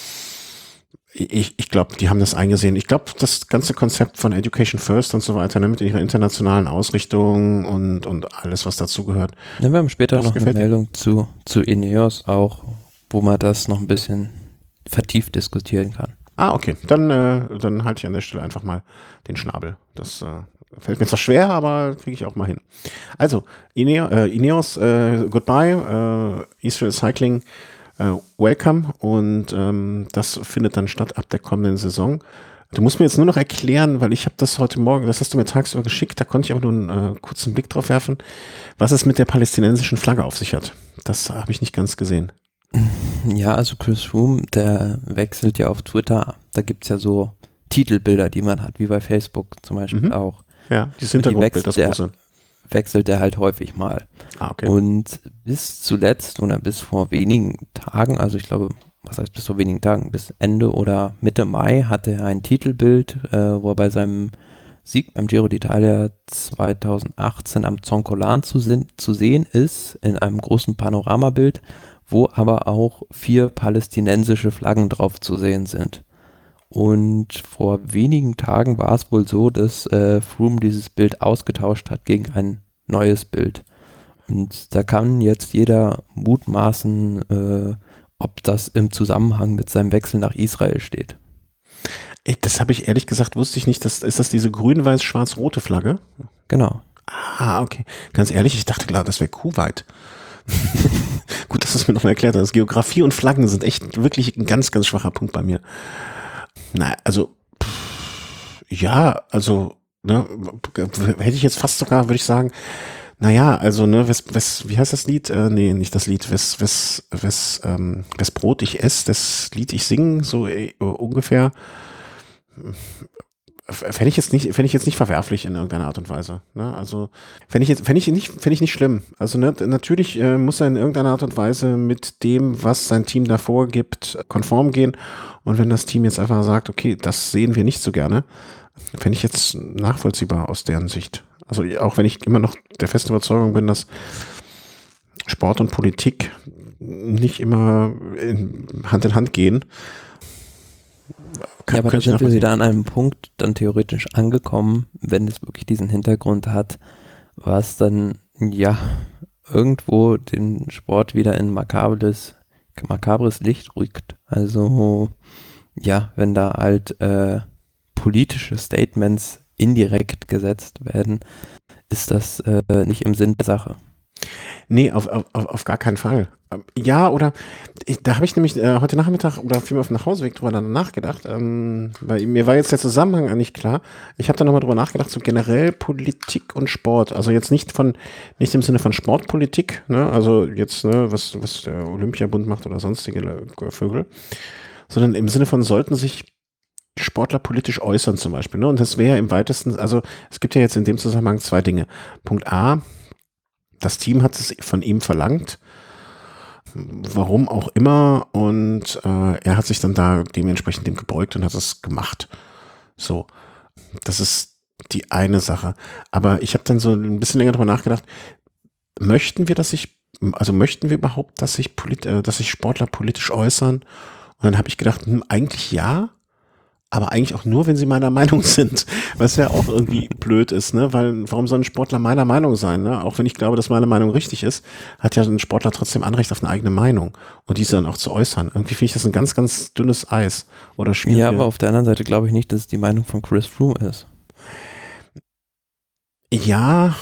ich, ich glaube, die haben das eingesehen. Ich glaube, das ganze Konzept von Education First und so weiter, ne, mit ihrer internationalen Ausrichtung und, und alles, was dazugehört. Ja, wir haben später Das noch eine gefällt mir. Meldung zu, zu Ineos auch, wo man das noch ein bisschen vertieft diskutieren kann. Ah, okay. Dann, äh, dann halte ich an der Stelle einfach mal den Schnabel. Das äh, fällt mir zwar schwer, aber kriege ich auch mal hin. Also, Ine äh, Ineos, äh, goodbye, äh, Israel Cycling, äh, welcome. Und ähm, das findet dann statt ab der kommenden Saison. Du musst mir jetzt nur noch erklären, weil ich habe das heute Morgen, das hast du mir tagsüber geschickt, da konnte ich aber nur einen äh, kurzen Blick drauf werfen, was es mit der palästinensischen Flagge auf sich hat. Das habe ich nicht ganz gesehen. Ja, also Chris Froome, der wechselt ja auf Twitter, da gibt es ja so Titelbilder, die man hat, wie bei Facebook zum Beispiel Mhm. auch. Ja, dieses Und die Hintergrundbild, das wechselt große. Wechselt er halt häufig mal. Ah, okay. Und bis zuletzt oder bis vor wenigen Tagen, also ich glaube, was heißt bis vor wenigen Tagen, bis Ende oder Mitte Mai hatte er ein Titelbild, äh, wo er bei seinem Sieg beim Giro d'Italia zweitausendachtzehn am Zoncolan zu, zu sehen ist, in einem großen Panoramabild, wo aber auch vier palästinensische Flaggen drauf zu sehen sind. Und vor wenigen Tagen war es wohl so, dass äh, Froome dieses Bild ausgetauscht hat gegen ein neues Bild. Und da kann jetzt jeder mutmaßen, äh, ob das im Zusammenhang mit seinem Wechsel nach Israel steht. Ey, das habe ich ehrlich gesagt, wusste ich nicht. Das, ist das diese grün-weiß-schwarz-rote Flagge? Genau. Ah, okay. Ganz ehrlich, ich dachte klar, das wäre Kuwait. Gut, dass du es mir nochmal erklärt hast. Geografie und Flaggen sind echt wirklich ein ganz, ganz schwacher Punkt bei mir. Na, also, pff, ja, also, ne, hätte ich jetzt fast sogar, würde ich sagen, naja, also, ne, wes, wes, wie heißt das Lied? Äh, nee, nicht das Lied, wes, wes, wes, ähm, wes Brot ich esse, das Lied ich singe, so äh, ungefähr. Fände ich jetzt nicht, fände ich jetzt nicht verwerflich in irgendeiner Art und Weise. Ne? Also fände ich jetzt, fände ich nicht, fände ich nicht schlimm. Also ne, natürlich äh, muss er in irgendeiner Art und Weise mit dem, was sein Team da vorgibt, konform gehen. Und wenn das Team jetzt einfach sagt, okay, das sehen wir nicht so gerne, fände ich jetzt nachvollziehbar aus deren Sicht. Also auch wenn ich immer noch der festen Überzeugung bin, dass Sport und Politik nicht immer in Hand in Hand gehen. Kann, ja, aber da sind wir wieder an einem Punkt dann theoretisch angekommen, wenn es wirklich diesen Hintergrund hat, was dann ja irgendwo den Sport wieder in makabres, makabres Licht rückt. Also ja, wenn da halt äh, politische Statements indirekt gesetzt werden, ist das äh, nicht im Sinn der Sache. Nee, auf, auf, auf gar keinen Fall. Ja, oder ich, da habe ich nämlich äh, heute Nachmittag oder vielmehr auf dem Nachhauseweg drüber nachgedacht, ähm, weil mir war jetzt der Zusammenhang nicht klar. Ich habe da nochmal drüber nachgedacht, so generell Politik und Sport. Also jetzt nicht von, nicht im Sinne von Sportpolitik, ne, also jetzt, ne, was, was der Olympiabund macht oder sonstige Vögel, sondern im Sinne von, sollten sich Sportler politisch äußern zum Beispiel. Ne? Und das wäre im weitesten, also es gibt ja jetzt in dem Zusammenhang zwei Dinge. Punkt A, das Team hat es von ihm verlangt, warum auch immer, und äh, er hat sich dann da dementsprechend dem gebeugt und hat es gemacht. So, das ist die eine Sache. Aber ich habe dann so ein bisschen länger drüber nachgedacht, möchten wir, dass sich, also möchten wir überhaupt, dass sich, polit, äh, dass sich Sportler politisch äußern? Und dann habe ich gedacht, hm, eigentlich ja, aber eigentlich auch nur, wenn sie meiner Meinung sind, was ja auch irgendwie blöd ist, ne? Weil warum soll ein Sportler meiner Meinung sein, ne? Auch wenn ich glaube, dass meine Meinung richtig ist, hat ja ein Sportler trotzdem Anrecht auf eine eigene Meinung und diese dann auch zu äußern. Irgendwie finde ich das ein ganz, ganz dünnes Eis oder schwierig. Ja, aber auf der anderen Seite glaube ich nicht, dass es die Meinung von Chris Froome ist. Ja,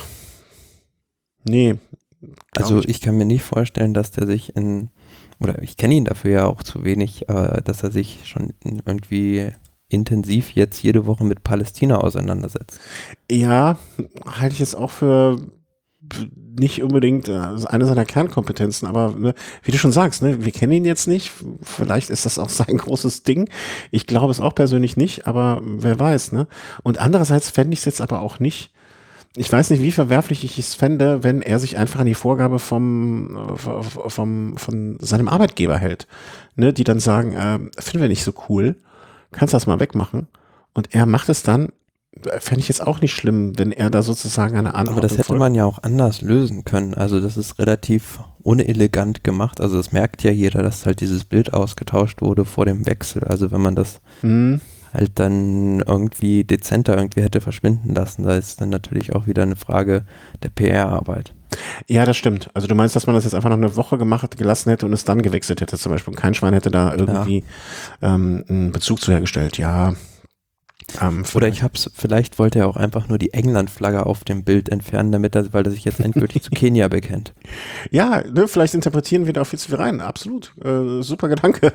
nee. Also ich. ich kann mir nicht vorstellen, dass der sich in, oder ich kenne ihn dafür ja auch zu wenig, äh, dass er sich schon irgendwie intensiv jetzt jede Woche mit Palästina auseinandersetzt. Ja, halte ich jetzt auch für nicht unbedingt äh, eine seiner Kernkompetenzen, aber ne, wie du schon sagst, ne, wir kennen ihn jetzt nicht, vielleicht ist das auch sein großes Ding. Ich glaube es auch persönlich nicht, aber wer weiß, ne? Und andererseits fände ich es jetzt aber auch nicht, ich weiß nicht, wie verwerflich ich es fände, wenn er sich einfach an die Vorgabe vom, vom, von seinem Arbeitgeber hält, ne, die dann sagen, äh, finden wir nicht so cool, kannst das mal wegmachen. Und er macht es dann, fände ich jetzt auch nicht schlimm, wenn er da sozusagen eine Antwort. Aber das hätte man ja auch anders lösen können. Also das ist relativ unelegant gemacht. Also das merkt ja jeder, dass halt dieses Bild ausgetauscht wurde vor dem Wechsel. Also wenn man das hm. halt dann irgendwie dezenter irgendwie hätte verschwinden lassen, da ist dann natürlich auch wieder eine Frage der P R-Arbeit. Ja, das stimmt. Also du meinst, dass man das jetzt einfach noch eine Woche gemacht gelassen hätte und es dann gewechselt hätte zum Beispiel. Kein Schwein hätte da irgendwie ja. ähm, einen Bezug zu hergestellt. Ja. Ähm, Oder ich hab's, vielleicht wollte er auch einfach nur die England-Flagge auf dem Bild entfernen, damit er, weil er sich jetzt endgültig zu Kenia bekennt. Ja, ne, vielleicht interpretieren wir da auch viel zu viel rein. Absolut. Äh, super Gedanke.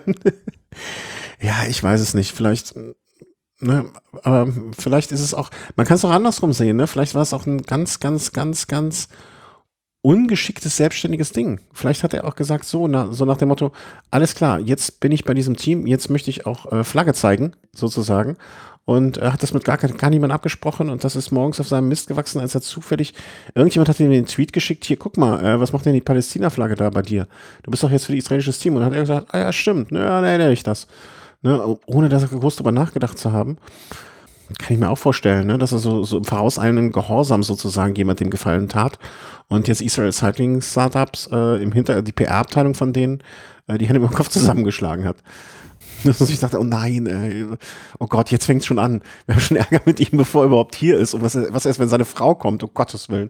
Ja, ich weiß es nicht. Vielleicht, ne, aber vielleicht ist es auch, man kann es auch andersrum sehen, ne? Vielleicht war es auch ein ganz, ganz, ganz, ganz ungeschicktes, selbstständiges Ding. Vielleicht hat er auch gesagt, so, na, so nach dem Motto, alles klar, jetzt bin ich bei diesem Team, jetzt möchte ich auch äh, Flagge zeigen, sozusagen. Und er hat das mit gar, gar niemandem abgesprochen und das ist morgens auf seinem Mist gewachsen, als er zufällig, irgendjemand hat ihm den Tweet geschickt, hier, guck mal, äh, was macht denn die Palästina-Flagge da bei dir? Du bist doch jetzt für die israelisches Team. Und dann hat er gesagt, ah ja, stimmt, ja, nee, nee, ich das. Ne, ohne dass er groß darüber nachgedacht zu haben. Kann ich mir auch vorstellen, ne, dass er so, so im vorauseilenden Gehorsam sozusagen jemand dem Gefallen tat und jetzt Israel Cycling Startups äh, im Hinter, die P R-Abteilung von denen, äh, die Hände im Kopf zusammengeschlagen hat. Dass ich dachte, oh nein, ey, oh Gott, jetzt fängt es schon an. Wir haben schon Ärger mit ihm, bevor er überhaupt hier ist. Und was, was erst, wenn seine Frau kommt, um Gottes Willen.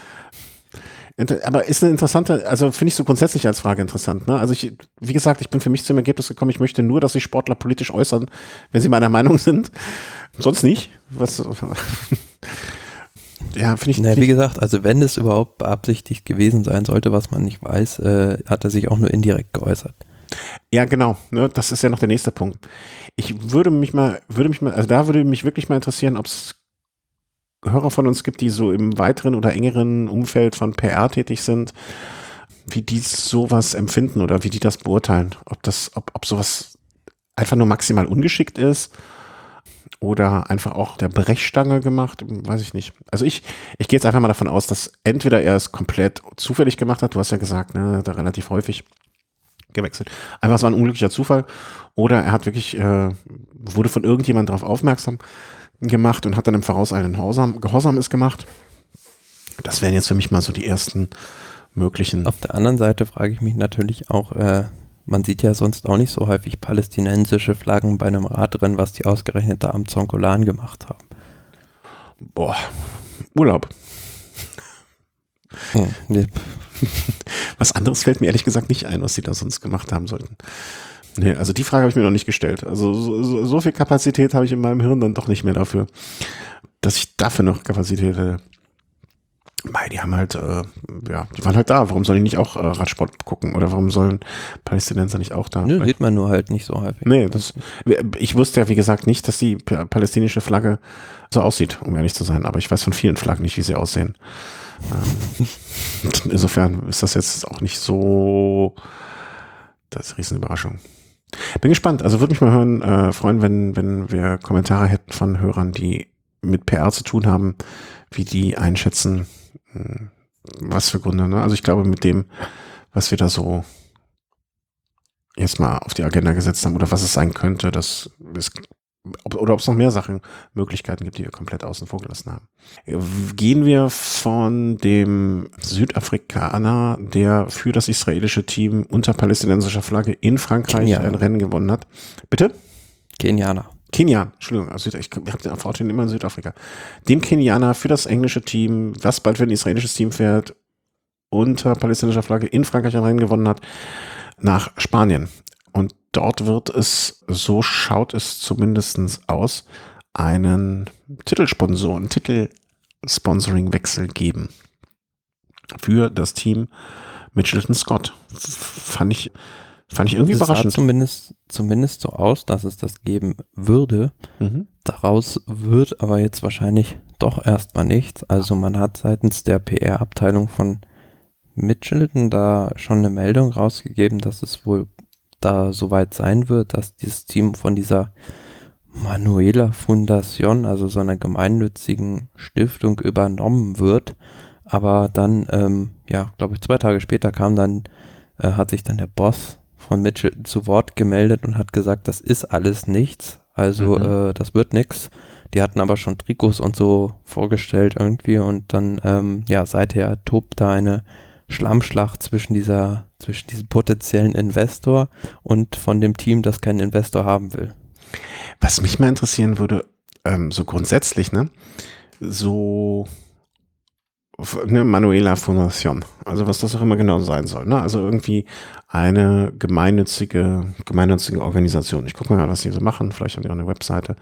Aber ist eine interessante, also finde ich so grundsätzlich als Frage interessant. Ne? Also ich, wie gesagt, ich bin für mich zum Ergebnis gekommen, ich möchte nur, dass sich Sportler politisch äußern, wenn sie meiner Meinung sind. Sonst nicht. Was, ja, finde ich. Na, wie gesagt, also wenn es überhaupt beabsichtigt gewesen sein sollte, was man nicht weiß, äh, hat er sich auch nur indirekt geäußert. Ja, genau. Ne, das ist ja noch der nächste Punkt. Ich würde mich mal, würde mich mal, also da würde mich wirklich mal interessieren, ob es Hörer von uns gibt, die so im weiteren oder engeren Umfeld von P R tätig sind, wie die sowas empfinden oder wie die das beurteilen. Ob das, ob, ob sowas einfach nur maximal ungeschickt ist oder einfach auch der Brechstange gemacht, weiß ich nicht. Also ich, ich gehe jetzt einfach mal davon aus, dass entweder er es komplett zufällig gemacht hat, du hast ja gesagt, ne, da relativ häufig gewechselt. Einfach, es war ein unglücklicher Zufall. Oder er hat wirklich, äh, wurde von irgendjemandem darauf aufmerksam gemacht und hat dann im vorauseilenden Gehorsam, Gehorsam ist gemacht. Das wären jetzt für mich mal so die ersten möglichen. Auf der anderen Seite frage ich mich natürlich auch, äh, man sieht ja sonst auch nicht so häufig palästinensische Flaggen bei einem Radrennen, was die ausgerechnet da am Zonkolan gemacht haben. Boah, Urlaub. Hm, nee. Was anderes fällt mir ehrlich gesagt nicht ein, was sie da sonst gemacht haben sollten. Nee, also die Frage habe ich mir noch nicht gestellt. Also so, so, so viel Kapazität habe ich in meinem Hirn dann doch nicht mehr dafür, dass ich dafür noch Kapazität hätte. Weil die haben halt, äh, ja, die waren halt da. Warum sollen die nicht auch äh, Radsport gucken? Oder warum sollen Palästinenser nicht auch da? Nö, sieht man nur halt nicht so häufig. Nee, das, ich wusste ja, wie gesagt, nicht, dass die palästinische Flagge so aussieht, um ehrlich zu sein. Aber ich weiß von vielen Flaggen nicht, wie sie aussehen. Ähm, insofern ist das jetzt auch nicht so das ist eine Riesenüberraschung. Bin gespannt. Also würde mich mal hören, äh, freuen, wenn, wenn wir Kommentare hätten von Hörern, die mit P R zu tun haben, wie die einschätzen, mh, was für Gründe. Ne? Also ich glaube, mit dem, was wir da so jetzt mal auf die Agenda gesetzt haben oder was es sein könnte, das ist, ob, oder ob es noch mehr Sachen, Möglichkeiten gibt, die wir komplett außen vor gelassen haben. Gehen wir von dem Südafrikaner, der für das israelische Team unter palästinensischer Flagge in Frankreich Kenianer. ein Rennen gewonnen hat. Bitte? Kenianer. Kenian, Entschuldigung, also ich habe den Vorteil immer in Südafrika. Dem Kenianer für das englische Team, was bald für ein israelisches Team fährt, unter palästinensischer Flagge in Frankreich ein Rennen gewonnen hat, nach Spanien. Und dort wird es, so schaut es zumindest aus, einen Titelsponsor, einen Titelsponsoring-Wechsel geben für das Team Mitchelton Scott. Fand ich, fand ich irgendwie Es sah überraschend. zumindest, zumindest so aus, dass es das geben würde. Mhm. Daraus wird aber jetzt wahrscheinlich doch erstmal nichts. Also man hat seitens der P R-Abteilung von Mitchelton da schon eine Meldung rausgegeben, dass es wohl da soweit sein wird, dass dieses Team von dieser Manuela Fundación, also so einer gemeinnützigen Stiftung, übernommen wird. Aber dann, ähm, ja, glaube ich, zwei Tage später kam dann, äh, hat sich dann der Boss von Mitchelton zu Wort gemeldet und hat gesagt, das ist alles nichts. Also Mhm. äh, das wird nichts. Die hatten aber schon Trikots und so vorgestellt irgendwie und dann, ähm, ja, seither tobt da eine Schlammschlacht zwischen dieser, zwischen diesem potenziellen Investor und von dem Team, das keinen Investor haben will. Was mich mal interessieren würde, ähm, so grundsätzlich, ne, so eine Manuela Fundación, also was das auch immer genau sein soll, ne, also irgendwie eine gemeinnützige, gemeinnützige Organisation. Ich gucke mal, was die so machen, vielleicht haben die auch eine Webseite.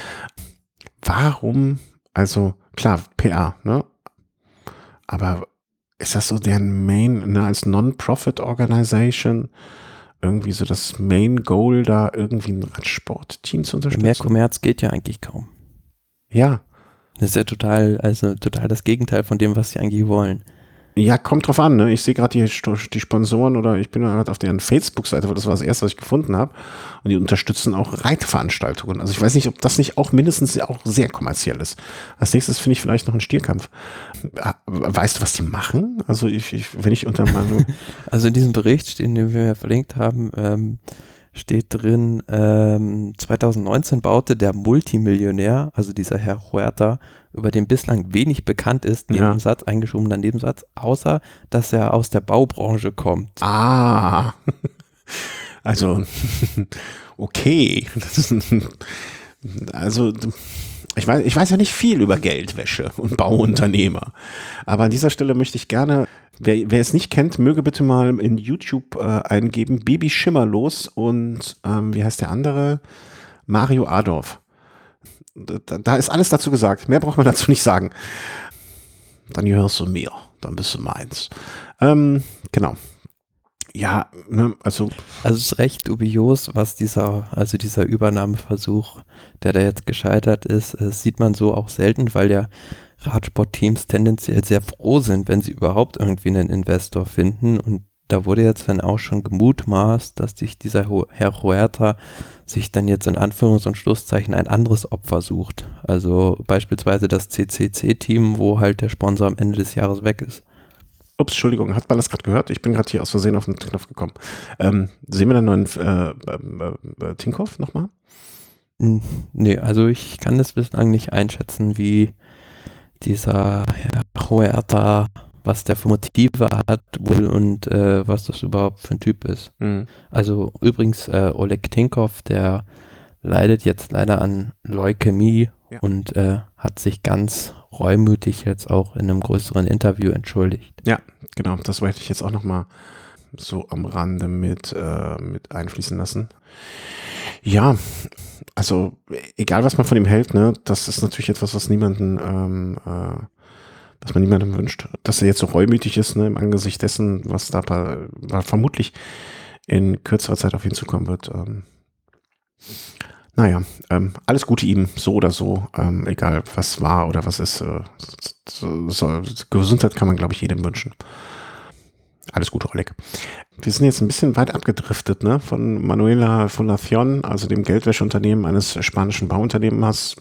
Warum, also klar, P R, ne, aber ist das so deren Main, ne, als Non-Profit-Organisation irgendwie so das Main-Goal, da irgendwie ein Radsportteam zu unterstützen? Mehr Kommerz geht ja eigentlich kaum. Ja. Das ist ja total, also total das Gegenteil von dem, was sie eigentlich wollen. Ja, kommt drauf an, ne? Ich sehe gerade die, die Sponsoren oder ich bin gerade auf deren Facebook-Seite, weil das war das erste, was ich gefunden habe. Und die unterstützen auch Reitveranstaltungen. Also ich weiß nicht, ob das nicht auch mindestens auch sehr kommerziell ist. Als nächstes finde ich vielleicht noch einen Stierkampf. Weißt du, was die machen? Also ich, ich wenn ich unter Manu Also in diesem Bericht, den wir verlinkt haben, ähm, steht drin, ähm, zwanzig neunzehn baute der Multimillionär, also dieser Herr Huerta, über den bislang wenig bekannt ist, Ja. Nebensatz, eingeschobener Nebensatz, außer dass er aus der Baubranche kommt. Ah, also okay. Das ist ein, also ich weiß, ich weiß ja nicht viel über Geldwäsche und Bauunternehmer, aber an dieser Stelle möchte ich gerne, wer, wer es nicht kennt, möge bitte mal in YouTube äh, eingeben, Baby Schimmerlos und ähm, wie heißt der andere? Mario Adorf. Da, da ist alles dazu gesagt. Mehr braucht man dazu nicht sagen. Dann gehörst du mir. Dann bist du meins. Ähm, genau. Ja, ne, also. Also es ist recht dubios, was dieser, also dieser Übernahmeversuch, der da jetzt gescheitert ist, äh, sieht man so auch selten, weil ja Radsportteams tendenziell sehr froh sind, wenn sie überhaupt irgendwie einen Investor finden. Und da wurde jetzt dann auch schon gemutmaßt, dass sich dieser Herr Huerta sich dann jetzt in Anführungs- und Schlusszeichen ein anderes Opfer sucht. Also beispielsweise das C C C-Team, wo halt der Sponsor am Ende des Jahres weg ist. Ups, Entschuldigung, hat man das gerade gehört? Ich bin gerade hier aus Versehen auf den Knopf gekommen. Ähm, sehen wir den neuen äh, äh, äh, Tinkoff nochmal? Nee, also ich kann das bislang nicht einschätzen, wie dieser Herr Huerta, was der für Motive hat wohl und äh, was das überhaupt für ein Typ ist. Mhm. Also übrigens äh, Oleg Tinkoff, der leidet jetzt leider an Leukämie Ja. und äh, hat sich ganz reumütig jetzt auch in einem größeren Interview entschuldigt. Ja, genau, das wollte ich jetzt auch nochmal so am Rande mit, äh, mit einfließen lassen. Ja, also egal was man von ihm hält, ne, das ist natürlich etwas, was niemanden, ähm, äh, was man niemandem wünscht. Dass er jetzt so reumütig ist, ne, im Angesicht dessen, was da pa- vermutlich in kürzerer Zeit auf ihn zukommen wird. Ähm, naja, ähm, alles Gute ihm, so oder so, ähm, egal was war oder was ist. Äh, so, so, Gesundheit kann man, glaube ich, jedem wünschen. Alles Gute, Oleg. Wir sind jetzt ein bisschen weit abgedriftet, ne? Von Manuela Fundación, also dem Geldwäscheunternehmen eines spanischen Bauunternehmens,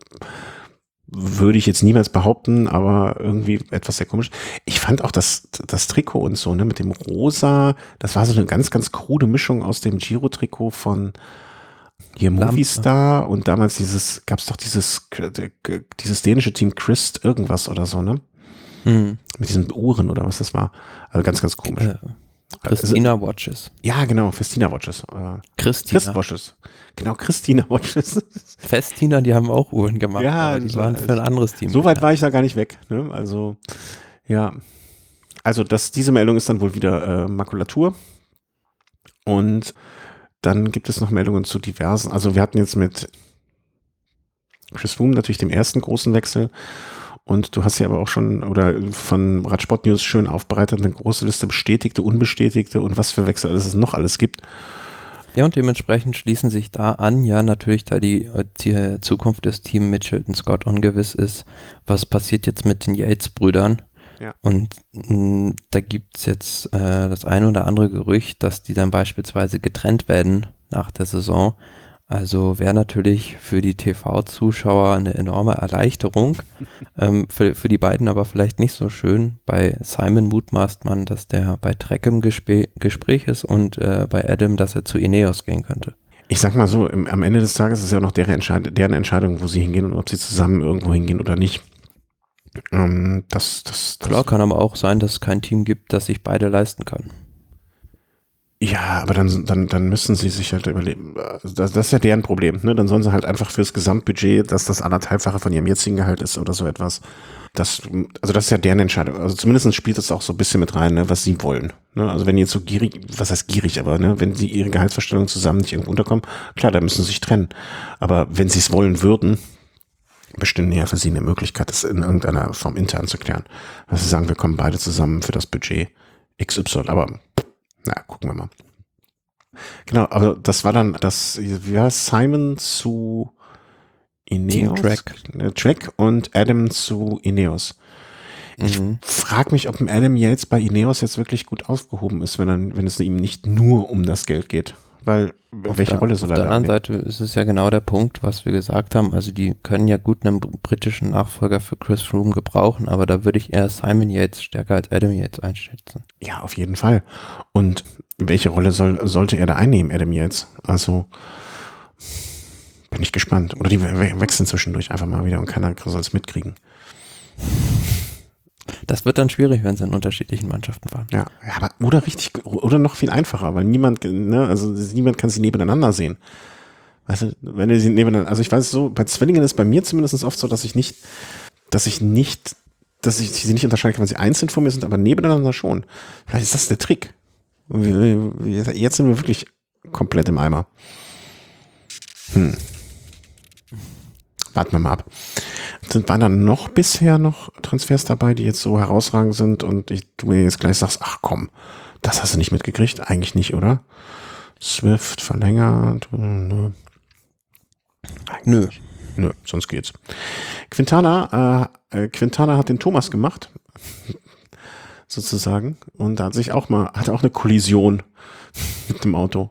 würde ich jetzt niemals behaupten, aber irgendwie etwas sehr komisch. Ich fand auch das, das Trikot und so, ne, mit dem Rosa, das war so eine ganz, ganz krude Mischung aus dem Giro-Trikot von hier Movistar und damals dieses, gab es doch dieses, dieses dänische Team Christ irgendwas oder so, ne? Mhm. Mit diesen Uhren oder was das war. Also ganz, ganz komisch. Äh, Christina also, Watches. Ja, genau, Festina Watches. Äh, Christina. Christ Watches. Genau, Christina Watches. Festina, die haben auch Uhren gemacht, ja, aber die waren für ein anderes Team. So weit war ich da gar nicht weg. Ne? Also, ja. Also, das, diese Meldung ist dann wohl wieder äh, Makulatur. Und dann gibt es noch Meldungen zu diversen. Also, wir hatten jetzt mit Chris Froome natürlich den ersten großen Wechsel. Und du hast ja aber auch schon, oder von Radsport News schön aufbereitet, eine große Liste bestätigte, unbestätigte und was für Wechsel es noch alles gibt. Ja, und dementsprechend schließen sich da an, ja, natürlich, da die, die Zukunft des Team Mitchelton Scott ungewiss ist, was passiert jetzt mit den Yates-Brüdern? Ja. Und mh, da gibt es jetzt äh, das ein oder andere Gerücht, dass die dann beispielsweise getrennt werden nach der Saison. Also wäre natürlich für die T V-Zuschauer eine enorme Erleichterung, ähm, für, für die beiden aber vielleicht nicht so schön. Bei Simon mutmaßt man, dass der bei Trek im Gespä- Gespräch ist und äh, bei Adam, dass er zu Ineos gehen könnte. Ich sag mal so, im, am Ende des Tages ist es ja noch deren, Entscheid- deren Entscheidung, wo sie hingehen und ob sie zusammen irgendwo hingehen oder nicht. Ähm, das, das, das Klar, kann aber auch sein, dass es kein Team gibt, das sich beide leisten kann. Ja, aber dann, dann, dann müssen sie sich halt überleben. Das, das ist ja deren Problem, ne? Dann sollen sie halt einfach fürs Gesamtbudget, dass das anderthalbfache von ihrem jetzigen Gehalt ist oder so etwas. Das, also das ist ja deren Entscheidung. Also zumindest spielt das auch so ein bisschen mit rein, ne, was sie wollen. Ne? Also wenn die jetzt so gierig, was heißt gierig, aber ne, wenn sie ihre Gehaltsvorstellungen zusammen nicht irgendwo unterkommen, klar, dann müssen sie sich trennen. Aber wenn sie es wollen würden, bestünde ja für sie eine Möglichkeit, das in irgendeiner Form intern zu klären. Dass sie sagen, wir kommen beide zusammen für das Budget X Y. Aber na, gucken wir mal. Genau, aber das war dann das, wie war es, Simon zu Ineos? Trek. Trek und Adam zu Ineos. Ich Mhm. frage mich, ob ein Adam Yates bei Ineos jetzt wirklich gut aufgehoben ist, wenn, er, wenn es ihm nicht nur um das Geld geht. Weil, Auf welche der, Rolle soll auf er der da anderen nehmen? Seite ist es ja genau der Punkt, was wir gesagt haben. Also die können ja gut einen britischen Nachfolger für Chris Froome gebrauchen, aber da würde ich eher Simon Yates stärker als Adam Yates einschätzen. Ja, auf jeden Fall. Und welche Rolle soll, sollte er da einnehmen, Adam Yates? Also bin ich gespannt. Oder die we- wechseln zwischendurch einfach mal wieder und keiner soll es mitkriegen. Das wird dann schwierig, wenn sie in unterschiedlichen Mannschaften fahren. Ja, ja, aber oder richtig, oder noch viel einfacher, weil niemand, ne, also niemand kann sie nebeneinander sehen. Weißt du, wenn du sie nebeneinander, also ich weiß so, bei Zwillingen ist bei mir zumindest oft so, dass ich nicht, dass ich nicht, dass ich sie nicht unterscheiden kann, weil sie einzeln vor mir sind, aber nebeneinander schon. Vielleicht ist das der Trick. Jetzt sind wir wirklich komplett im Eimer. Hm. Warten wir mal ab. Sind, waren dann noch bisher noch Transfers dabei, die jetzt so herausragend sind und ich, du mir jetzt gleich sagst, ach komm, das hast du nicht mitgekriegt? Eigentlich nicht, oder? Swift verlängert. Nö. Nö. Nö, sonst geht's. Quintana, äh, Quintana hat den Thomas gemacht, sozusagen, und da hat sich auch mal, hat auch eine Kollision mit dem Auto.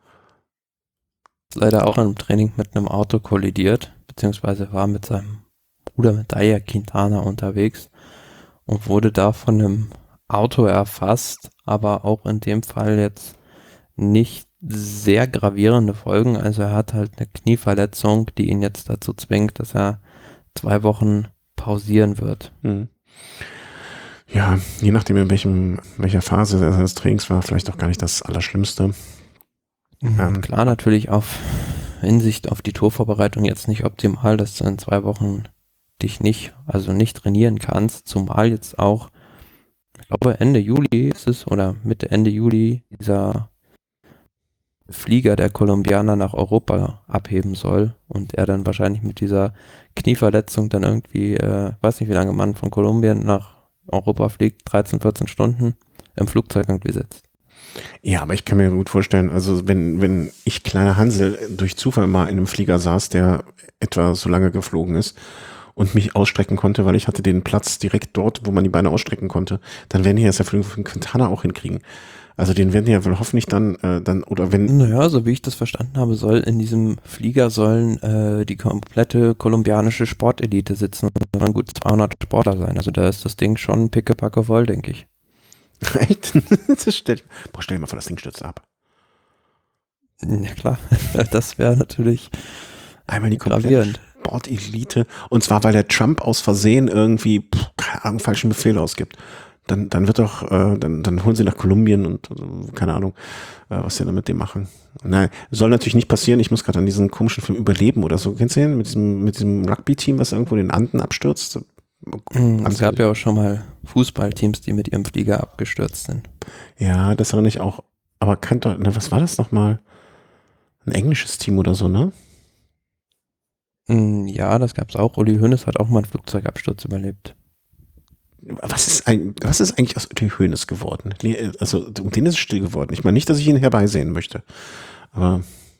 Leider auch im Training mit einem Auto kollidiert, beziehungsweise war mit seinem Bruder mit Daya Quintana unterwegs und wurde da von einem Auto erfasst, aber auch in dem Fall jetzt nicht sehr gravierende Folgen. Also er hat halt eine Knieverletzung, die ihn jetzt dazu zwingt, dass er zwei Wochen pausieren wird. Mhm. Ja, je nachdem in welchem, welcher Phase des Trainings war, vielleicht auch gar nicht das Allerschlimmste. Mhm, ähm, klar, natürlich auf Hinsicht auf die Tourvorbereitung jetzt nicht optimal, dass du in zwei Wochen dich nicht, also nicht trainieren kannst, zumal jetzt auch, ich glaube Ende Juli ist es, oder Mitte, Ende Juli, dieser Flieger der Kolumbianer nach Europa abheben soll und er dann wahrscheinlich mit dieser Knieverletzung dann irgendwie, äh, weiß nicht wie lange man von Kolumbien nach Europa fliegt, dreizehn, vierzehn Stunden im Flugzeug irgendwie sitzt. Ja, aber ich kann mir gut vorstellen, also wenn, wenn ich, kleiner Hansel, durch Zufall mal in einem Flieger saß, der etwa so lange geflogen ist und mich ausstrecken konnte, weil ich hatte den Platz direkt dort, wo man die Beine ausstrecken konnte, dann werden die das ja für den Quintana auch hinkriegen. Also den werden die ja wohl hoffentlich dann, äh, dann oder wenn... Naja, so wie ich das verstanden habe, soll in diesem Flieger sollen äh, die komplette kolumbianische Sportelite sitzen und da sollen gut zweihundert Sportler sein. Also da ist das Ding schon pickepacke voll, denke ich. Echt? Das stell, boah, stell dir mal vor, das Ding stürzt ab. Ja klar, das wäre natürlich Einmal die komplette gravierend. Sportelite. Und zwar, weil der Trump aus Versehen irgendwie pff, keine Ahnung, falschen Befehl ausgibt. Dann, dann wird doch, äh, dann, dann holen sie nach Kolumbien und also, keine Ahnung, äh, was sie da mit dem machen. Nein, soll natürlich nicht passieren. Ich muss gerade an diesen komischen Film Überleben oder so. Kennst du den? Mit diesem, mit diesem Rugby-Team, was irgendwo in den Anden abstürzt? Mhm, es gab ja auch schon mal Fußballteams, die mit ihrem Flieger abgestürzt sind. Ja, das erinnere ich auch. Aber kann doch, na, was war das nochmal? Ein englisches Team oder so, ne? Mhm, ja, das gab's auch. Uli Hoeneß hat auch mal einen Flugzeugabsturz überlebt. Was ist, ein, was ist eigentlich aus Uli Hoeneß geworden? Also, um den ist es still geworden. Ich meine nicht, dass ich ihn herbeisehen möchte. Aber,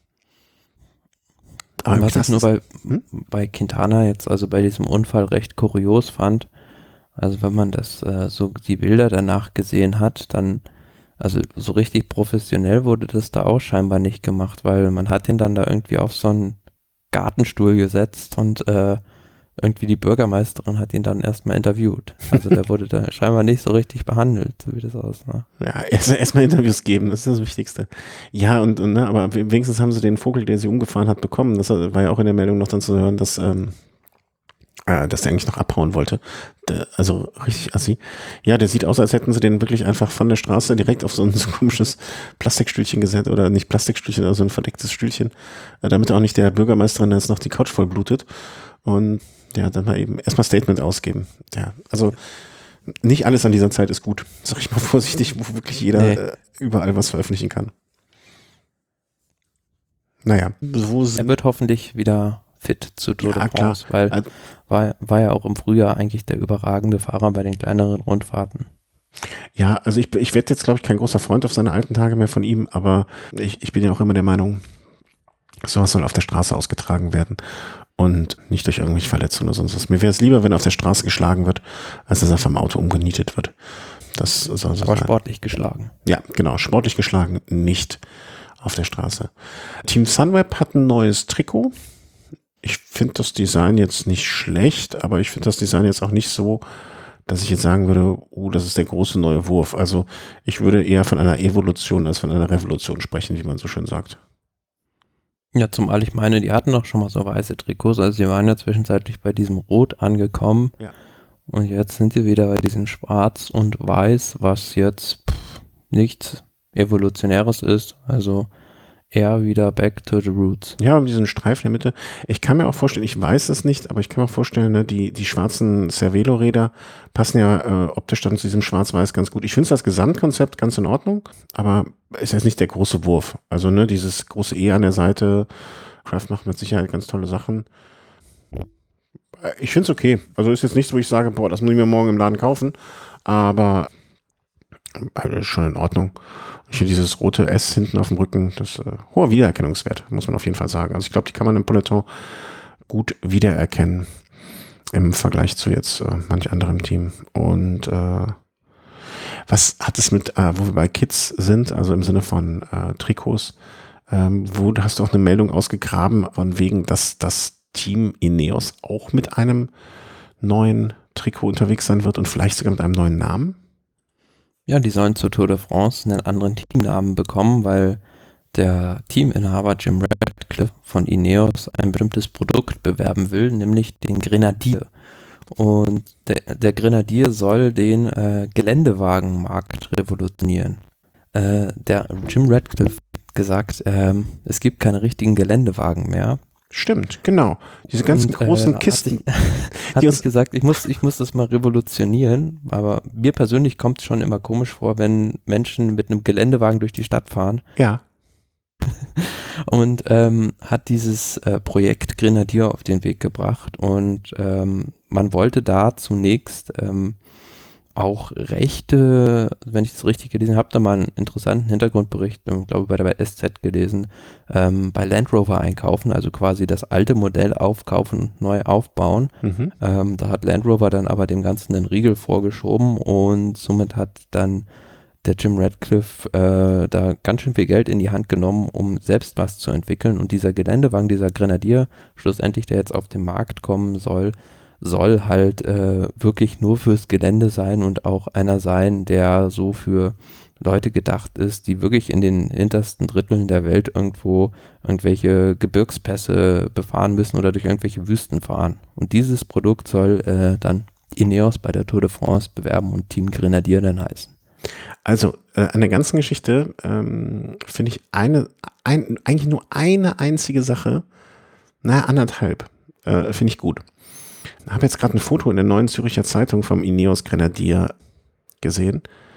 aber was ich nur bei, hm? bei Quintana jetzt, also bei diesem Unfall recht kurios fand, also wenn man das äh, so die Bilder danach gesehen hat, dann, also so richtig professionell wurde das da auch scheinbar nicht gemacht, weil man hat ihn dann da irgendwie auf so einen Gartenstuhl gesetzt und äh, irgendwie die Bürgermeisterin hat ihn dann erstmal interviewt. Also der wurde da scheinbar nicht so richtig behandelt, so wie das aussah. Ja, erstmal erst Interviews geben, das ist das Wichtigste. Ja, und, und ne, aber wenigstens haben sie den Vogel, der sie umgefahren hat, bekommen. Das war ja auch in der Meldung noch dann zu hören, dass, ähm, äh, dass der eigentlich noch abhauen wollte. Der, also richtig assi. Ja, der sieht aus, als hätten sie den wirklich einfach von der Straße direkt auf so ein, so ein komisches Plastikstühlchen gesetzt, oder nicht Plastikstühlchen, also ein verdecktes Stühlchen, äh, damit auch nicht der Bürgermeisterin jetzt noch die Couch voll blutet. Und ja, dann mal eben erstmal Statement ausgeben. Ja, also nicht alles an dieser Zeit ist gut, sag ich mal vorsichtig, wo wirklich jeder nee. äh, überall was veröffentlichen kann. Naja, wo er wird hoffentlich wieder fit zu Tour ja, de France, weil also, war, war ja auch im Frühjahr eigentlich der überragende Fahrer bei den kleineren Rundfahrten. Ja, also ich, ich werde jetzt, glaube ich, kein großer Freund auf seine alten Tage mehr von ihm, aber ich, ich bin ja auch immer der Meinung, sowas soll auf der Straße ausgetragen werden und nicht durch irgendwelche Verletzungen oder sonst was. Mir wäre es lieber, wenn er auf der Straße geschlagen wird, als dass er vom Auto umgenietet wird. Das soll so aber sein. Sportlich geschlagen. Ja, genau, sportlich geschlagen, nicht auf der Straße. Team Sunweb hat ein neues Trikot. Ich finde das Design jetzt nicht schlecht, aber ich finde das Design jetzt auch nicht so, dass ich jetzt sagen würde, oh, das ist der große neue Wurf. Also ich würde eher von einer Evolution als von einer Revolution sprechen, wie man so schön sagt. Ja, zumal ich meine, die hatten doch schon mal so weiße Trikots, also sie waren ja zwischenzeitlich bei diesem Rot angekommen ja. Und jetzt sind sie wieder bei diesem Schwarz und Weiß, was jetzt pff, nichts Evolutionäres ist, also eher wieder back to the roots. Ja, um diesen Streifen in der Mitte. Ich kann mir auch vorstellen, ich weiß es nicht, aber ich kann mir auch vorstellen, ne, die, die schwarzen Cervelo-Räder passen ja äh, optisch dann zu diesem Schwarz-Weiß ganz gut. Ich finde das Gesamtkonzept ganz in Ordnung, aber ist jetzt nicht der große Wurf. Also ne, dieses große E an der Seite, Craft macht mit Sicherheit ganz tolle Sachen. Ich finde es okay. Also ist jetzt nichts, wo ich sage, boah, das muss ich mir morgen im Laden kaufen, aber also ist schon in Ordnung. Ich finde dieses rote S hinten auf dem Rücken, das äh, hoher Wiedererkennungswert, muss man auf jeden Fall sagen. Also ich glaube, die kann man im Peloton gut wiedererkennen im Vergleich zu jetzt äh, manch anderem Team. Und äh, was hat es mit, äh, wo wir bei Kids sind, also im Sinne von äh, Trikots, ähm, wo hast du auch eine Meldung ausgegraben, von wegen, dass das Team Ineos auch mit einem neuen Trikot unterwegs sein wird und vielleicht sogar mit einem neuen Namen? Ja, die sollen zur Tour de France einen anderen Teamnamen bekommen, weil der Teaminhaber Jim Ratcliffe von Ineos ein bestimmtes Produkt bewerben will, nämlich den Grenadier. Und der, der Grenadier soll den äh, Geländewagenmarkt revolutionieren. Äh, der Jim Ratcliffe hat gesagt, ähm, es gibt keine richtigen Geländewagen mehr. Stimmt, genau. Diese ganzen und, großen äh, Kisten. Hat, ich, hat ich gesagt, ich muss, ich muss das mal revolutionieren, aber mir persönlich kommt es schon immer komisch vor, wenn Menschen mit einem Geländewagen durch die Stadt fahren. Ja. Und ähm, hat dieses äh, Projekt Grenadier auf den Weg gebracht und ähm, man wollte da zunächst ähm, auch Rechte, wenn ich es richtig gelesen habe, da mal einen interessanten Hintergrundbericht, ich glaube bei der S Z gelesen, ähm, bei Land Rover einkaufen, also quasi das alte Modell aufkaufen und neu aufbauen. Mhm. Ähm, da hat Land Rover dann aber dem Ganzen den Riegel vorgeschoben und somit hat dann der Jim Ratcliffe äh, da ganz schön viel Geld in die Hand genommen, um selbst was zu entwickeln. Und dieser Geländewagen, dieser Grenadier, schlussendlich, der jetzt auf den Markt kommen soll, soll halt äh, wirklich nur fürs Gelände sein und auch einer sein, der so für Leute gedacht ist, die wirklich in den hintersten Dritteln der Welt irgendwo irgendwelche Gebirgspässe befahren müssen oder durch irgendwelche Wüsten fahren. Und dieses Produkt soll äh, dann Ineos bei der Tour de France bewerben und Team Grenadier dann heißen. Also äh, an der ganzen Geschichte ähm, finde ich eine, ein, eigentlich nur eine einzige Sache, naja, anderthalb, äh, finde ich gut. Ich habe jetzt gerade ein Foto in der Neuen Zürcher Zeitung vom Ineos Grenadier gesehen.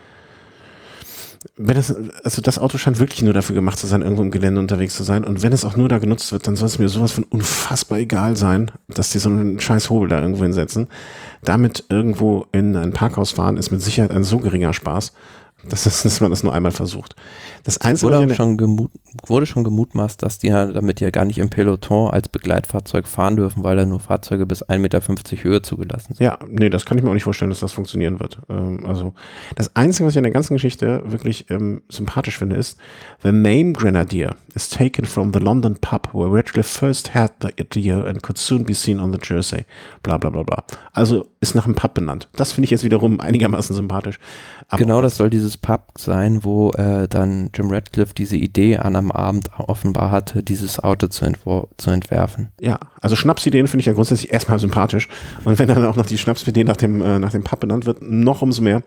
Wenn es, also das Auto scheint wirklich nur dafür gemacht zu sein, irgendwo im Gelände unterwegs zu sein. Und wenn es auch nur da genutzt wird, dann soll es mir sowas von unfassbar egal sein, dass die so einen scheiß Hobel da irgendwo hinsetzen. Damit irgendwo in ein Parkhaus fahren, ist mit Sicherheit ein so geringer Spaß, dass, das, dass man das nur einmal versucht. Das Einzige, Wurde, was auch schon gemut, wurde schon gemutmaßt, dass die ja damit ja gar nicht im Peloton als Begleitfahrzeug fahren dürfen, weil da nur Fahrzeuge bis ein Meter fünfzig Höhe zugelassen sind. Ja, nee, das kann ich mir auch nicht vorstellen, dass das funktionieren wird. Ähm, also das Einzige, was ich an der ganzen Geschichte wirklich ähm, sympathisch finde, ist: The name Grenadier is taken from the London pub where Ratcliffe first had the idea and could soon be seen on the jersey. Bla bla bla bla. Also ist nach einem Pub benannt. Das finde ich jetzt wiederum einigermaßen sympathisch. Aber genau, das soll dieses Pub sein, wo äh, dann Jim Ratcliffe diese Idee an einem Abend offenbar hatte, dieses Auto zu, entwor- zu entwerfen. Ja, also Schnapsideen finde ich ja grundsätzlich erstmal sympathisch. Und wenn dann auch noch die Schnapsidee nach dem, äh, nach dem Pub benannt wird, noch umso mehr.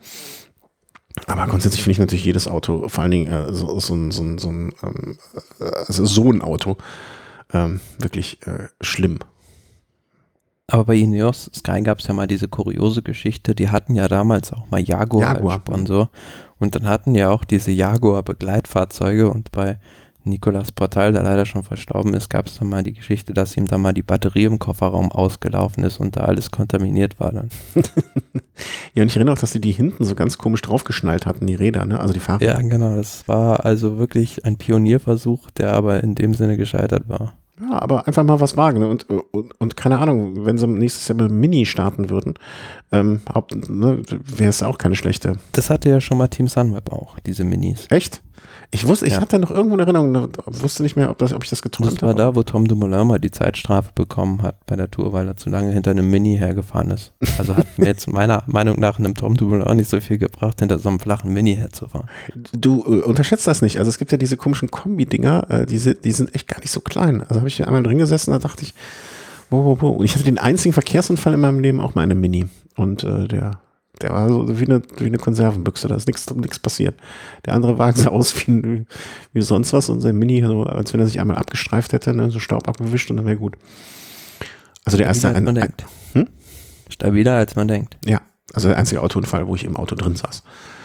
Aber grundsätzlich finde ich natürlich jedes Auto, vor allen Dingen äh, so, so, ein, so, ein, so, ein, ähm, also so ein Auto, ähm, wirklich äh, schlimm. Aber bei Ineos Sky gab es ja mal diese kuriose Geschichte, die hatten ja damals auch mal Jaguar, Jaguar. als Sponsor und dann hatten ja auch diese Jaguar-Begleitfahrzeuge und bei Nicolas Portal, der leider schon verstorben ist, gab es dann mal die Geschichte, dass ihm dann mal die Batterie im Kofferraum ausgelaufen ist und da alles kontaminiert war dann. Ja, und ich erinnere auch, dass die die hinten so ganz komisch draufgeschnallt hatten, die Räder, ne? Also die Fahrer. Ja, genau, das war also wirklich ein Pionierversuch, der aber in dem Sinne gescheitert war. Ja, aber einfach mal was wagen. Ne? Und, und, und keine Ahnung, wenn sie nächstes Jahr mit Mini starten würden, ähm, ne, wäre es auch keine schlechte. Das hatte ja schon mal Team Sunweb auch, diese Minis. Echt? Ich wusste, ich Ja. hatte noch irgendwo eine Erinnerung, wusste nicht mehr, ob, das, ob ich das geträumt Das war habe. da, wo Tom Dumoulin mal die Zeitstrafe bekommen hat bei der Tour, weil er zu lange hinter einem Mini hergefahren ist. Also hat mir jetzt meiner Meinung nach einem Tom Dumoulin nicht so viel gebracht, hinter so einem flachen Mini herzufahren. Du äh, unterschätzt das nicht. Also es gibt ja diese komischen Kombi-Dinger, äh, die, sind, die sind echt gar nicht so klein. Also habe ich hier einmal drin gesessen, da dachte ich, wo, wo, wo. Und ich hatte den einzigen Verkehrsunfall in meinem Leben auch mal in einem Mini. Und äh, der, der war so wie eine, wie eine Konservenbüchse, da ist nichts nichts passiert. Der andere Wagen sah aus wie, ein, wie sonst was und sein Mini, so, als wenn er sich einmal abgestreift hätte, ne, so Staub abgewischt und dann wäre gut. Also der erste... Stabiler, als man ein, denkt. Hm? Stabiler, als man denkt. Ja, also der einzige Autounfall, wo ich im Auto drin saß.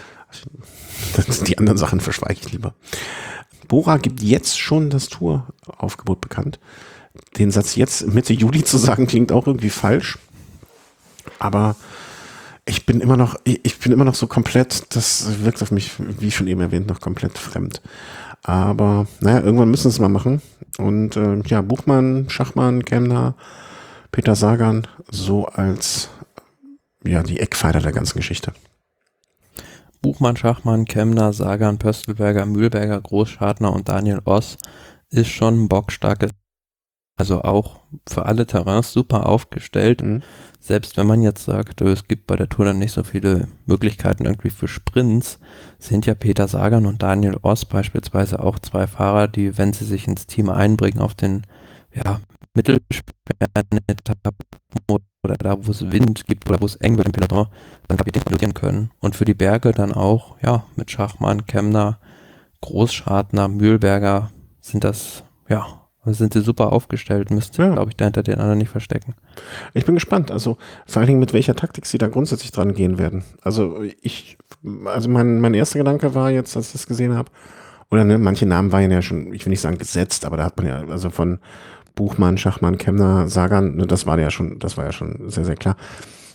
Die anderen Sachen verschweige ich lieber. Bora gibt jetzt schon das Touraufgebot bekannt. Den Satz jetzt Mitte Juli zu sagen, klingt auch irgendwie falsch. Aber ich bin immer noch, ich bin immer noch so komplett, das wirkt auf mich, wie schon eben erwähnt, noch komplett fremd. Aber naja, irgendwann müssen sie es mal machen. Und äh, ja, Buchmann, Schachmann, Kemner, Peter Sagan, so als ja die Eckpfeiler der ganzen Geschichte. Buchmann, Schachmann, Kemner, Sagan, Pöstelberger, Mühlberger, Großschartner und Daniel Oss ist schon ein bockstarkes, also auch für alle Terrains super aufgestellt. Mhm. Selbst wenn man jetzt sagt, es gibt bei der Tour dann nicht so viele Möglichkeiten irgendwie für Sprints, sind ja Peter Sagan und Daniel Oss beispielsweise auch zwei Fahrer, die, wenn sie sich ins Team einbringen, auf den ja, mittelschweren Etappen oder da, wo es Wind gibt oder wo es eng wird im Peloton, dann Kapitän pilotieren können. Und für die Berge dann auch, ja, mit Schachmann, Kemner, Großschartner, Mühlberger sind das, ja, sind sie super aufgestellt, müssten, Ja. glaube ich, da hinter den anderen nicht verstecken. Ich bin gespannt, also vor allen Dingen mit welcher Taktik sie da grundsätzlich dran gehen werden. Also ich, also mein, mein erster Gedanke war jetzt, als ich das gesehen habe, oder ne, manche Namen waren ja schon, ich will nicht sagen gesetzt, aber da hat man ja, also von Buchmann, Schachmann, Kemner, Sagan, ne, das war ja schon, das war ja schon sehr, sehr klar.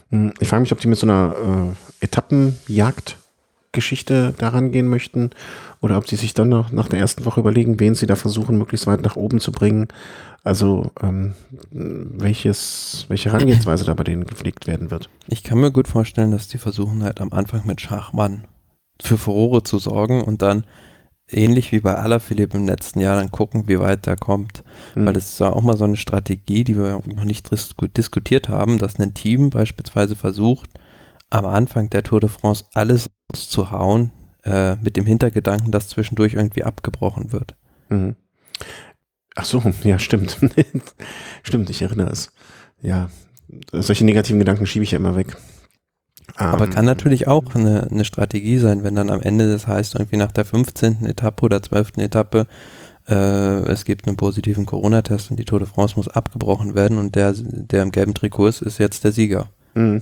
Hm, Ich frage mich, ob die mit so einer äh, Etappenjagd-Geschichte daran gehen möchten oder ob die sich dann noch nach der ersten Woche überlegen, wen sie da versuchen, möglichst weit nach oben zu bringen. Also ähm, welches, welche Herangehensweise da bei denen gepflegt werden wird. Ich kann mir gut vorstellen, dass die versuchen halt am Anfang mit Schachmann für Furore zu sorgen und dann ähnlich wie bei Alaphilippe im letzten Jahr dann gucken, wie weit der kommt. Hm. Weil das ist ja auch mal so eine Strategie, die wir noch nicht dis diskutiert haben, dass ein Team beispielsweise versucht, am Anfang der Tour de France alles rauszuhauen, äh, mit dem Hintergedanken, dass zwischendurch irgendwie abgebrochen wird. Mhm. Ach so, ja, stimmt. Stimmt, ich erinnere es. Ja, solche negativen Gedanken schiebe ich ja immer weg. Aber Ähm, kann natürlich auch eine, eine Strategie sein, wenn dann am Ende das heißt, irgendwie nach der fünfzehnten Etappe oder zwölften Etappe, äh, es gibt einen positiven Corona-Test und die Tour de France muss abgebrochen werden und der, der im gelben Trikot ist, ist jetzt der Sieger. Mhm.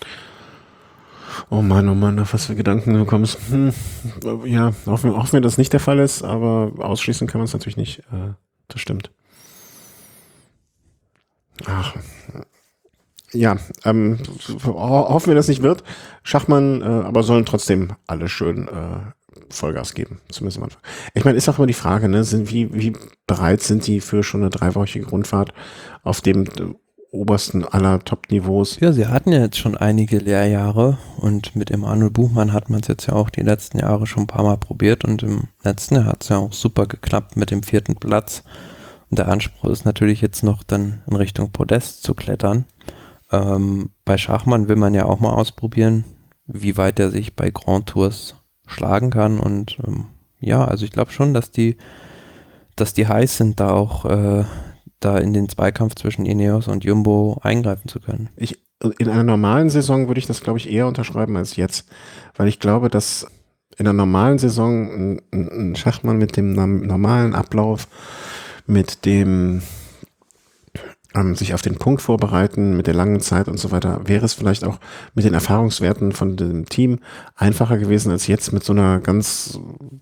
Oh Mann, oh Mann, auf was für Gedanken du kommst. Hm. Ja, hoffen, hoffen wir, dass das nicht der Fall ist, aber ausschließen kann man es natürlich nicht. Äh, das stimmt. Ach. Ja, ähm, ho- hoffen wir, dass nicht wird. Schachmann, äh, aber sollen trotzdem alle schön äh, Vollgas geben, zumindest am Anfang. Ich meine, ist auch immer die Frage, ne, sind, wie, wie bereit sind die für schon eine dreiwöchige Rundfahrt auf dem äh, obersten aller Top-Niveaus? Ja, sie hatten ja jetzt schon einige Lehrjahre und mit Emanuel Buchmann hat man es jetzt ja auch die letzten Jahre schon ein paar Mal probiert und im letzten Jahr hat es ja auch super geklappt mit dem vierten Platz. Und der Anspruch ist natürlich jetzt noch dann in Richtung Podest zu klettern. Ähm, bei Schachmann will man ja auch mal ausprobieren, wie weit er sich bei Grand Tours schlagen kann und ähm, ja, also ich glaube schon, dass die, dass die heiß sind, da auch äh, da in den Zweikampf zwischen Ineos und Jumbo eingreifen zu können. Ich, in einer normalen Saison würde ich das, glaube ich, eher unterschreiben als jetzt, weil ich glaube, dass in einer normalen Saison ein, ein ein Schachmann mit dem nam- normalen Ablauf, mit dem ähm, sich auf den Punkt vorbereiten, mit der langen Zeit und so weiter, wäre es vielleicht auch mit den Erfahrungswerten von dem Team einfacher gewesen als jetzt mit so einer ganz,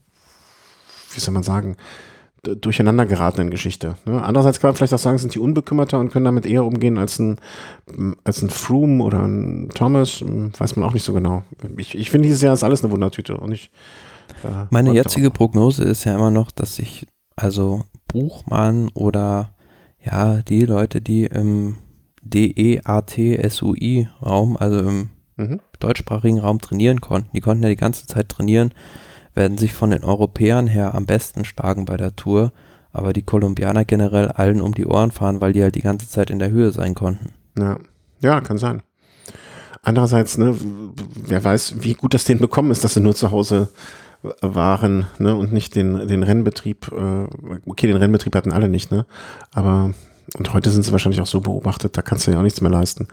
wie soll man sagen, d- durcheinander geratenen Geschichte. Ne? Andererseits kann man vielleicht auch sagen, sind die unbekümmerter und können damit eher umgehen als ein, m, als ein Froome oder ein Thomas, m, weiß man auch nicht so genau. Ich, ich finde, dieses Jahr ist alles eine Wundertüte und ich äh, Meine freu mich jetzige darauf. Prognose ist ja immer noch, dass sich also Buchmann oder ja, die Leute, die im D E A T S U I-Raum, also im Mhm. deutschsprachigen Raum trainieren konnten, die konnten ja die ganze Zeit trainieren, werden sich von den Europäern her am besten schlagen bei der Tour, aber die Kolumbianer generell allen um die Ohren fahren, weil die halt die ganze Zeit in der Höhe sein konnten. Ja. Ja, kann sein. Andererseits, ne, w- wer weiß, wie gut das denen bekommen ist, dass sie nur zu Hause äh, waren, ne, und nicht den, den Rennbetrieb, äh, okay, den Rennbetrieb hatten alle nicht, ne, aber, und heute sind sie wahrscheinlich auch so beobachtet, da kannst du ja auch nichts mehr leisten.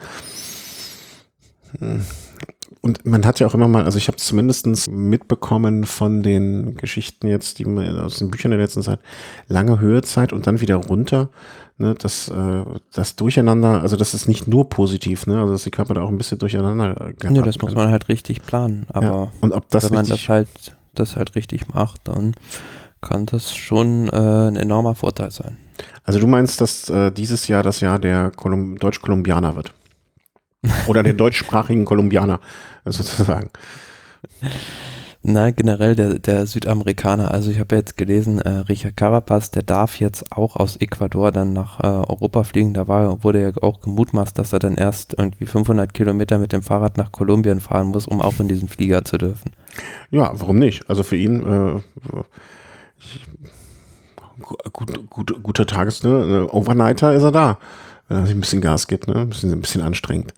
Hm. Und man hat ja auch immer mal, also ich habe zumindest mitbekommen von den Geschichten jetzt, die man aus den Büchern der letzten Zeit, lange Höhezeit und dann wieder runter, ne, das, äh, das Durcheinander, also das ist nicht nur positiv, ne, also dass die Körper da auch ein bisschen durcheinander äh, Ja, geraten das muss können. man halt richtig planen, Ja. aber Und ob das wenn man richtig, das halt, das halt richtig macht, dann kann das schon äh, ein enormer Vorteil sein. also du meinst, dass äh, dieses Jahr das Jahr der Kolum Deutsch-Kolumbianer wird? Oder der deutschsprachigen Kolumbianer, äh, sozusagen. Na, generell der, der Südamerikaner, also ich habe jetzt gelesen, äh, Richard Carapaz, der darf jetzt auch aus Ecuador dann nach äh, Europa fliegen, da war, wurde ja auch gemutmaßt, dass er dann erst irgendwie fünfhundert Kilometer mit dem Fahrrad nach Kolumbien fahren muss, um auch in diesen Flieger zu dürfen. Ja, warum nicht? Also für ihn, äh, gut, gut, guter Tages, ne? Overnighter ist er da. Wenn er sich ein bisschen Gas gibt, ne? Ein bisschen, ein bisschen anstrengend.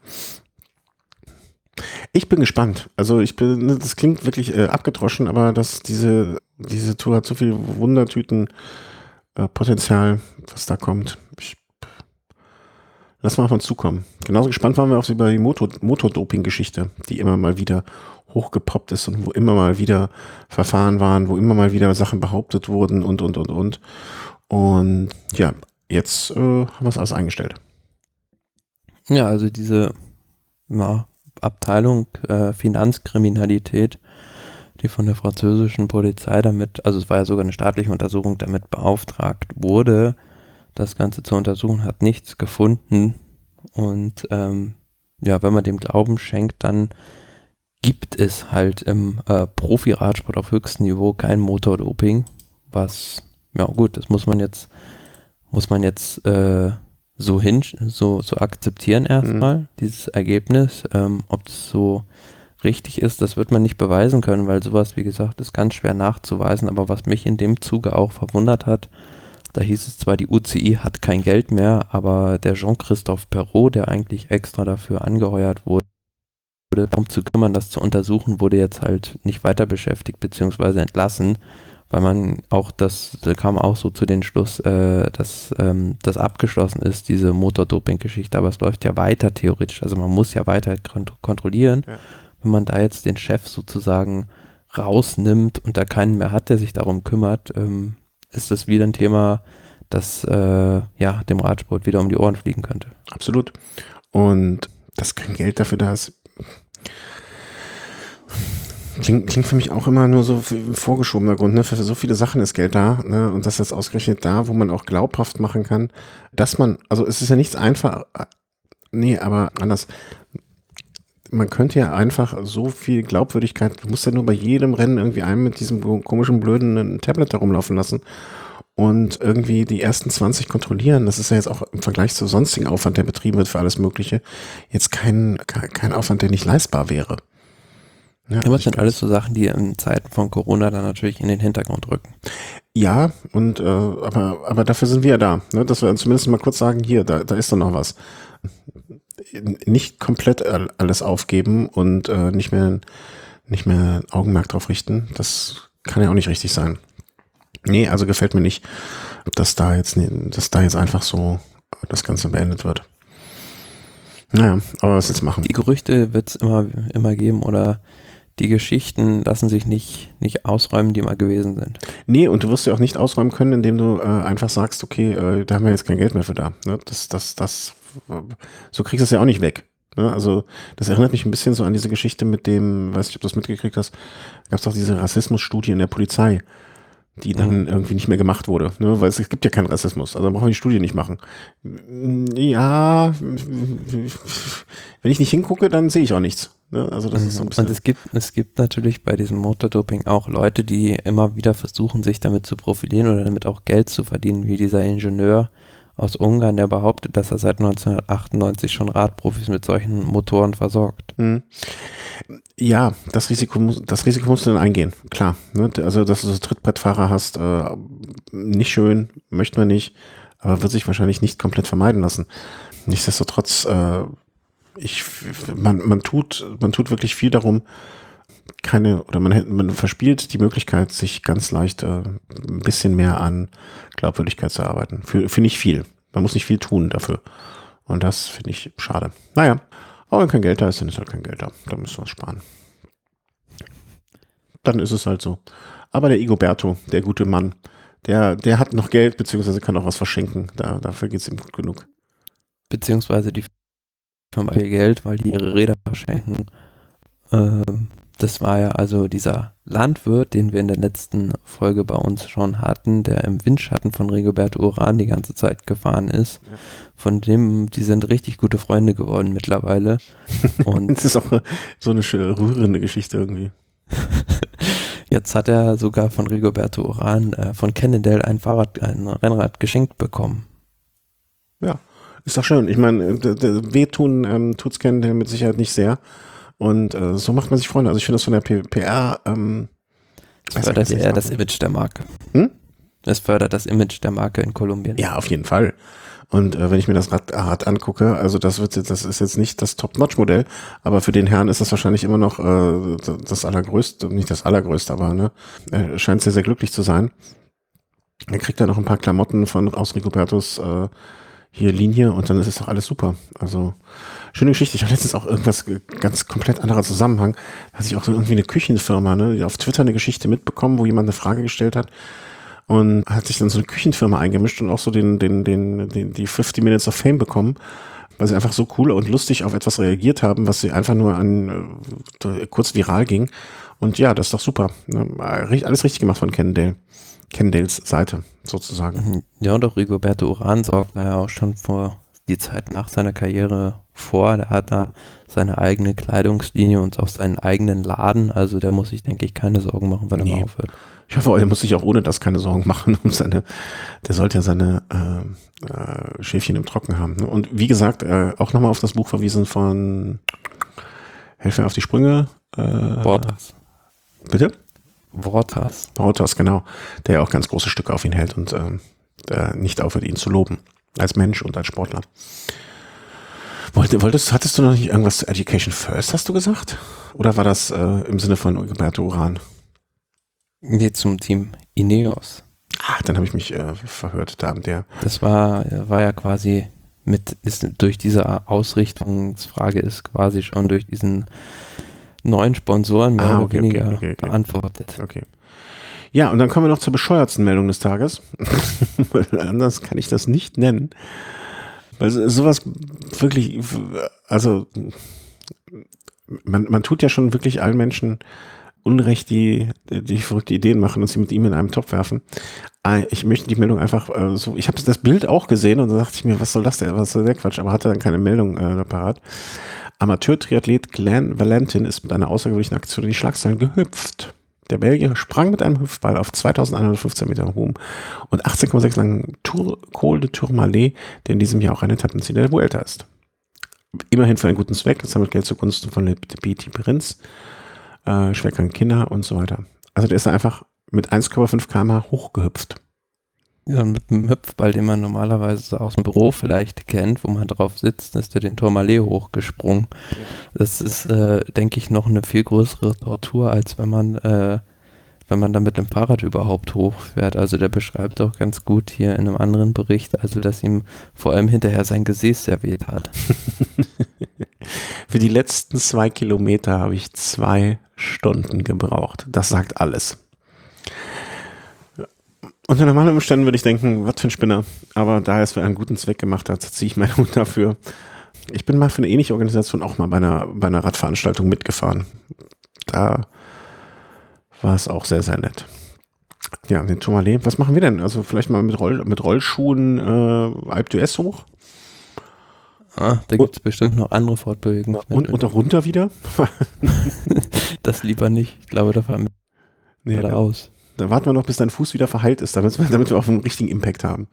Ich bin gespannt. Also ich bin, ne, das klingt wirklich äh, abgedroschen, aber dass diese, diese Tour hat so viel Wundertüten äh, Potenzial, was da kommt. Ich, lass mal auf uns zukommen. Genauso gespannt waren wir auch über die Motor, Motordoping-Geschichte, die immer mal wieder hochgepoppt ist und wo immer mal wieder Verfahren waren, wo immer mal wieder Sachen behauptet wurden und, und, und, und. Und ja, jetzt äh, haben wir es alles eingestellt. Ja, also diese ja, Abteilung äh, Finanzkriminalität, die von der französischen Polizei damit, also es war ja sogar eine staatliche Untersuchung, damit beauftragt wurde, das Ganze zu untersuchen, hat nichts gefunden und ähm, ja, wenn man dem Glauben schenkt, dann gibt es halt im äh, Profi-Radsport auf höchstem Niveau kein Motordoping, was, ja gut, das muss man jetzt, muss man jetzt äh, so hin, so, so akzeptieren erstmal, mhm. dieses Ergebnis. Ähm, ob es so richtig ist, das wird man nicht beweisen können, weil sowas, wie gesagt, ist ganz schwer nachzuweisen. Aber was mich in dem Zuge auch verwundert hat, da hieß es zwar, die U C I hat kein Geld mehr, aber der Jean-Christophe Perrault, der eigentlich extra dafür angeheuert wurde, um zu kümmern, das zu untersuchen, wurde jetzt halt nicht weiter beschäftigt beziehungsweise entlassen, weil man auch das, da kam auch so zu den Schluss, äh, dass ähm, das abgeschlossen ist, diese Motordoping-Geschichte, aber es läuft ja weiter theoretisch, also man muss ja weiter kont- kontrollieren. Ja. Wenn man da jetzt den Chef sozusagen rausnimmt und da keinen mehr hat, der sich darum kümmert, ähm, ist das wieder ein Thema, das äh, ja dem Radsport wieder um die Ohren fliegen könnte. Absolut. Und dass kein Geld dafür da ist, Klingt, klingt für mich auch immer nur so vorgeschobener Grund, ne? Für so viele Sachen ist Geld da, ne? Und das ist ausgerechnet da, wo man auch glaubhaft machen kann, dass man, also es ist ja nichts einfach, nee, aber anders. Man könnte ja einfach so viel Glaubwürdigkeit, du musst ja nur bei jedem Rennen irgendwie einen mit diesem komischen blöden Tablet da rumlaufen lassen und irgendwie die ersten zwanzig kontrollieren. Das ist ja jetzt auch im Vergleich zu sonstigen Aufwand, der betrieben wird für alles Mögliche, jetzt kein, kein Aufwand, der nicht leistbar wäre. Ja, aber das sind alles so Sachen, die in Zeiten von Corona dann natürlich in den Hintergrund rücken. Ja, und äh, aber aber dafür sind wir ja da, ne? Dass wir zumindest mal kurz sagen, hier, da, da ist doch noch was. Nicht komplett alles aufgeben und äh, nicht mehr nicht mehr Augenmerk drauf richten. Das kann ja auch nicht richtig sein. Nee, also gefällt mir nicht, dass da jetzt dass da jetzt einfach so das Ganze beendet wird. Naja, aber was jetzt machen? Die Gerüchte wird es immer immer geben oder die Geschichten lassen sich nicht, nicht ausräumen, die mal gewesen sind. Nee, und du wirst ja auch nicht ausräumen können, indem du äh, einfach sagst, okay, äh, da haben wir jetzt kein Geld mehr für da. Ne? Das, das, das, äh, so kriegst du es ja auch nicht weg. Ne? Also das erinnert mich ein bisschen so an diese Geschichte mit dem, weiß nicht, ob du das mitgekriegt hast, gab es doch diese Rassismusstudie in der Polizei, die dann mhm. irgendwie nicht mehr gemacht wurde, ne? Weil es, es gibt ja keinen Rassismus, also brauchen wir die Studie nicht machen. Ja, wenn ich nicht hingucke, dann sehe ich auch nichts. Ne? Also das mhm. ist so ein bisschen. Und es gibt, es gibt natürlich bei diesem Motordoping auch Leute, die immer wieder versuchen, sich damit zu profilieren oder damit auch Geld zu verdienen, wie dieser Ingenieur aus Ungarn, der behauptet, dass er seit neunzehnhundertachtundneunzig schon Radprofis mit solchen Motoren versorgt. Mhm. Ja, das Risiko muss, das Risiko musst du dann eingehen, klar. Ne? Also, dass du so Trittbrettfahrer hast, äh, nicht schön, möchte man nicht, aber wird sich wahrscheinlich nicht komplett vermeiden lassen. Nichtsdestotrotz, äh, ich, man, man tut, man tut wirklich viel darum, keine, oder man, man verspielt die Möglichkeit, sich ganz leicht äh, ein bisschen mehr an Glaubwürdigkeit zu erarbeiten. Für, für nicht viel. Man muss nicht viel tun dafür. Und das finde ich schade. Naja. Aber wenn kein Geld da ist, dann ist halt kein Geld da. Da müssen wir es sparen. Dann ist es halt so. Aber der Igoberto, der gute Mann, der, der hat noch Geld, beziehungsweise kann auch was verschenken. Da, dafür geht es ihm gut genug. Beziehungsweise die Firma ihr Geld, weil die ihre Räder verschenken. Ähm, das war ja also dieser Landwirt, den wir in der letzten Folge bei uns schon hatten, der im Windschatten von Rigoberto Urán die ganze Zeit gefahren ist. Ja. Von dem, die sind richtig gute Freunde geworden mittlerweile. Und das ist auch so eine schöne, rührende Geschichte irgendwie. Jetzt hat er sogar von Rigoberto Urán äh, von Cannondale ein Fahrrad, ein Rennrad geschenkt bekommen. Ja, ist doch schön. Ich meine, wehtun ähm, tut's Cannondale mit Sicherheit nicht sehr. Und äh, so macht man sich Freunde. Also ich finde das von der P- PR ähm, das fördert eher das Image der Marke. Hm? Es fördert das Image der Marke in Kolumbien. Ja, auf jeden Fall. Und äh, wenn ich mir das Rad, Rad angucke, also das wird jetzt, das ist jetzt nicht das Top-Notch-Modell, aber für den Herrn ist das wahrscheinlich immer noch äh, das allergrößte, nicht das allergrößte, aber ne, er scheint sehr, sehr glücklich zu sein. Er kriegt dann noch ein paar Klamotten von aus Rigobertos äh, hier Linie und dann ist es doch alles super. Also schöne Geschichte. Ich habe letztens auch irgendwas ganz komplett anderer Zusammenhang. Da hatte ich auch so irgendwie eine Küchenfirma, ne, auf Twitter eine Geschichte mitbekommen, wo jemand eine Frage gestellt hat. Und hat sich dann so eine Küchenfirma eingemischt und auch so den, den, den, den, die fifty Minutes of Fame bekommen, weil sie einfach so cool und lustig auf etwas reagiert haben, was sie einfach nur an, äh, kurz viral ging. Und ja, das ist doch super. Ne? Alles richtig gemacht von Cannondale. Cannondales Seite, sozusagen. Ja, und auch Rigoberto Urán sorgt ja auch schon vor die Zeit nach seiner Karriere vor. Der hat da seine eigene Kleidungslinie und auch seinen eigenen Laden. Also der muss sich, denke ich, keine Sorgen machen, wenn er Nee. mal aufhört. Ich hoffe, er muss sich auch ohne das keine Sorgen machen um seine, der sollte ja seine äh, äh, Schäfchen im Trocken haben. Ne? Und wie gesagt, äh, auch nochmal auf das Buch verwiesen von Helf mir auf die Sprünge. Äh, Wortas. Bitte? Wortas. Wortas, genau. Der ja auch ganz große Stücke auf ihn hält und äh, der nicht aufhört, ihn zu loben. Als Mensch und als Sportler. Wollt, wolltest, hattest du noch nicht irgendwas zu Education First, hast du gesagt? Oder war das äh, im Sinne von Gilberto Uran? Nee, zum Team Ineos. Ach, dann habe ich mich äh, verhört. Da der. Das war, war ja quasi mit, ist durch diese Ausrichtungsfrage ist quasi schon durch diesen neuen Sponsoren mehr Ah, oder okay, weniger okay, okay, okay. beantwortet. Okay. Ja, und dann kommen wir noch zur bescheuertsten Meldung des Tages. Weil anders kann ich das nicht nennen. Weil sowas wirklich, also man, man tut ja schon wirklich allen Menschen Unrecht, die, die verrückte Ideen machen und sie mit ihm in einem Topf werfen. Ich möchte die Meldung einfach äh, so, ich habe das Bild auch gesehen und da dachte ich mir, was soll das denn, was soll der Quatsch, aber hatte dann keine Meldung äh, parat. Amateur-Triathlet Glenn Valentin ist mit einer außergewöhnlichen Aktion in die Schlagzeilen gehüpft. Der Belgier sprang mit einem Hüpfball auf zweitausendeinhundertfünfzehn Meter hoch und achtzehn Komma sechs langen Tour, Col de Tourmalet, der in diesem Jahr auch ein Etappenziel der Vuelta ist. Immerhin für einen guten Zweck, das sammelt Geld zugunsten von Le Petit Prince, äh, schwerkranke Kinder und so weiter. Also der ist da einfach mit eins Komma fünf Kilometer pro Stunde hochgehüpft. Ja, mit einem Hüpfball, den man normalerweise aus dem Büro vielleicht kennt, wo man drauf sitzt, ist der den Tourmalet hochgesprungen. Das ist, äh, denke ich, noch eine viel größere Tortur, als wenn man, äh, wenn man da mit dem Fahrrad überhaupt hochfährt. Also der beschreibt auch ganz gut hier in einem anderen Bericht, also dass ihm vor allem hinterher sein Gesäß sehr weh hat. Für die letzten zwei Kilometer habe ich zwei Stunden gebraucht. Das sagt alles. Unter normalen Umständen würde ich denken, was für ein Spinner. Aber da er es für einen guten Zweck gemacht hat, ziehe ich meinen Hut dafür. Ich bin mal für eine ähnliche Organisation auch mal bei einer, bei einer Radveranstaltung mitgefahren. Da war es auch sehr, sehr nett. Ja, den Tourmalet, was machen wir denn? Also vielleicht mal mit, Roll, mit Rollschuhen äh, Alpe d'Huez hoch? Ah, da gibt es bestimmt noch andere Fortbewegungen. Und, und auch runter wieder? Das lieber nicht. Ich glaube, da fahren wir nee, raus. Da warten wir noch, bis dein Fuß wieder verheilt ist, damit, damit wir auch einen richtigen Impact haben.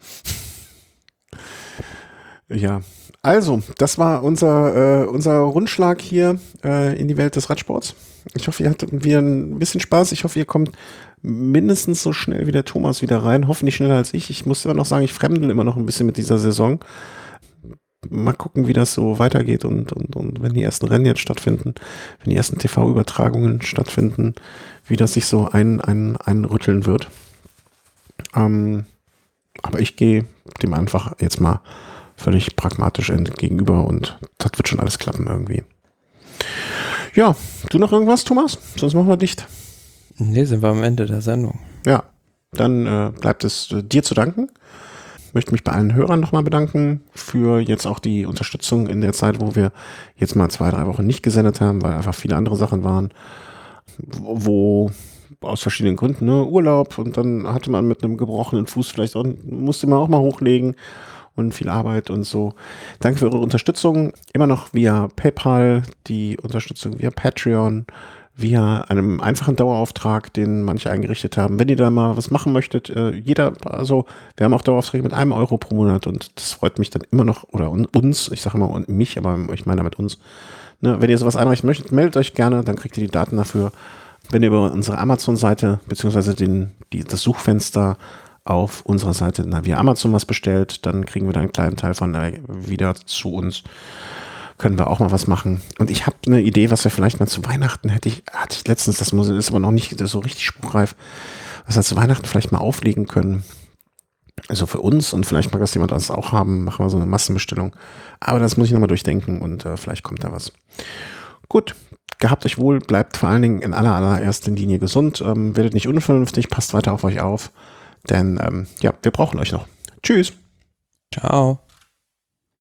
Ja, also, das war unser, äh, unser Rundschlag hier äh, in die Welt des Radsports. Ich hoffe, ihr hattet wieder ein bisschen Spaß. Ich hoffe, ihr kommt mindestens so schnell wie der Thomas wieder rein. Hoffentlich schneller als ich. Ich muss immer noch sagen, ich fremdel immer noch ein bisschen mit dieser Saison. Mal gucken, wie das so weitergeht und, und, und wenn die ersten Rennen jetzt stattfinden, wenn die ersten T V-Übertragungen stattfinden, wie das sich so ein, ein, einrütteln wird. Ähm, aber ich gehe dem einfach jetzt mal völlig pragmatisch entgegenüber und das wird schon alles klappen irgendwie. Ja, du noch irgendwas, Thomas? Sonst machen wir dicht. Nee, sind wir am Ende der Sendung. Ja, dann äh, bleibt es äh, dir zu danken. Ich möchte mich bei allen Hörern nochmal bedanken für jetzt auch die Unterstützung in der Zeit, wo wir jetzt mal zwei, drei Wochen nicht gesendet haben, weil einfach viele andere Sachen waren, wo, wo aus verschiedenen Gründen, ne, Urlaub und dann hatte man mit einem gebrochenen Fuß vielleicht auch, musste man auch mal hochlegen und viel Arbeit und so. Danke für eure Unterstützung. Immer noch via PayPal, die Unterstützung via Patreon, via einem einfachen Dauerauftrag, den manche eingerichtet haben. Wenn ihr da mal was machen möchtet, äh, jeder, also wir haben auch Daueraufträge mit einem Euro pro Monat und das freut mich dann immer noch, oder uns, ich sage immer mich, aber ich meine damit uns. Ne, wenn ihr sowas einreichen möchtet, meldet euch gerne, dann kriegt ihr die Daten dafür. Wenn ihr über unsere Amazon-Seite, beziehungsweise den, die, das Suchfenster auf unserer Seite na, via Amazon was bestellt, dann kriegen wir da einen kleinen Teil von äh, wieder zu uns. Können wir auch mal was machen. Und ich habe eine Idee, was wir vielleicht mal zu Weihnachten hätte ich, hatte ich letztens, das muss, ist aber noch nicht so richtig spruchreif, was wir zu Weihnachten vielleicht mal auflegen können. Also für uns und vielleicht mag das jemand anderes auch haben, machen wir so eine Massenbestellung. Aber das muss ich nochmal durchdenken und äh, vielleicht kommt da was. Gut, gehabt euch wohl, bleibt vor allen Dingen in aller allererster Linie gesund, ähm, werdet nicht unvernünftig, passt weiter auf euch auf, denn ähm, ja, wir brauchen euch noch. Tschüss. Ciao.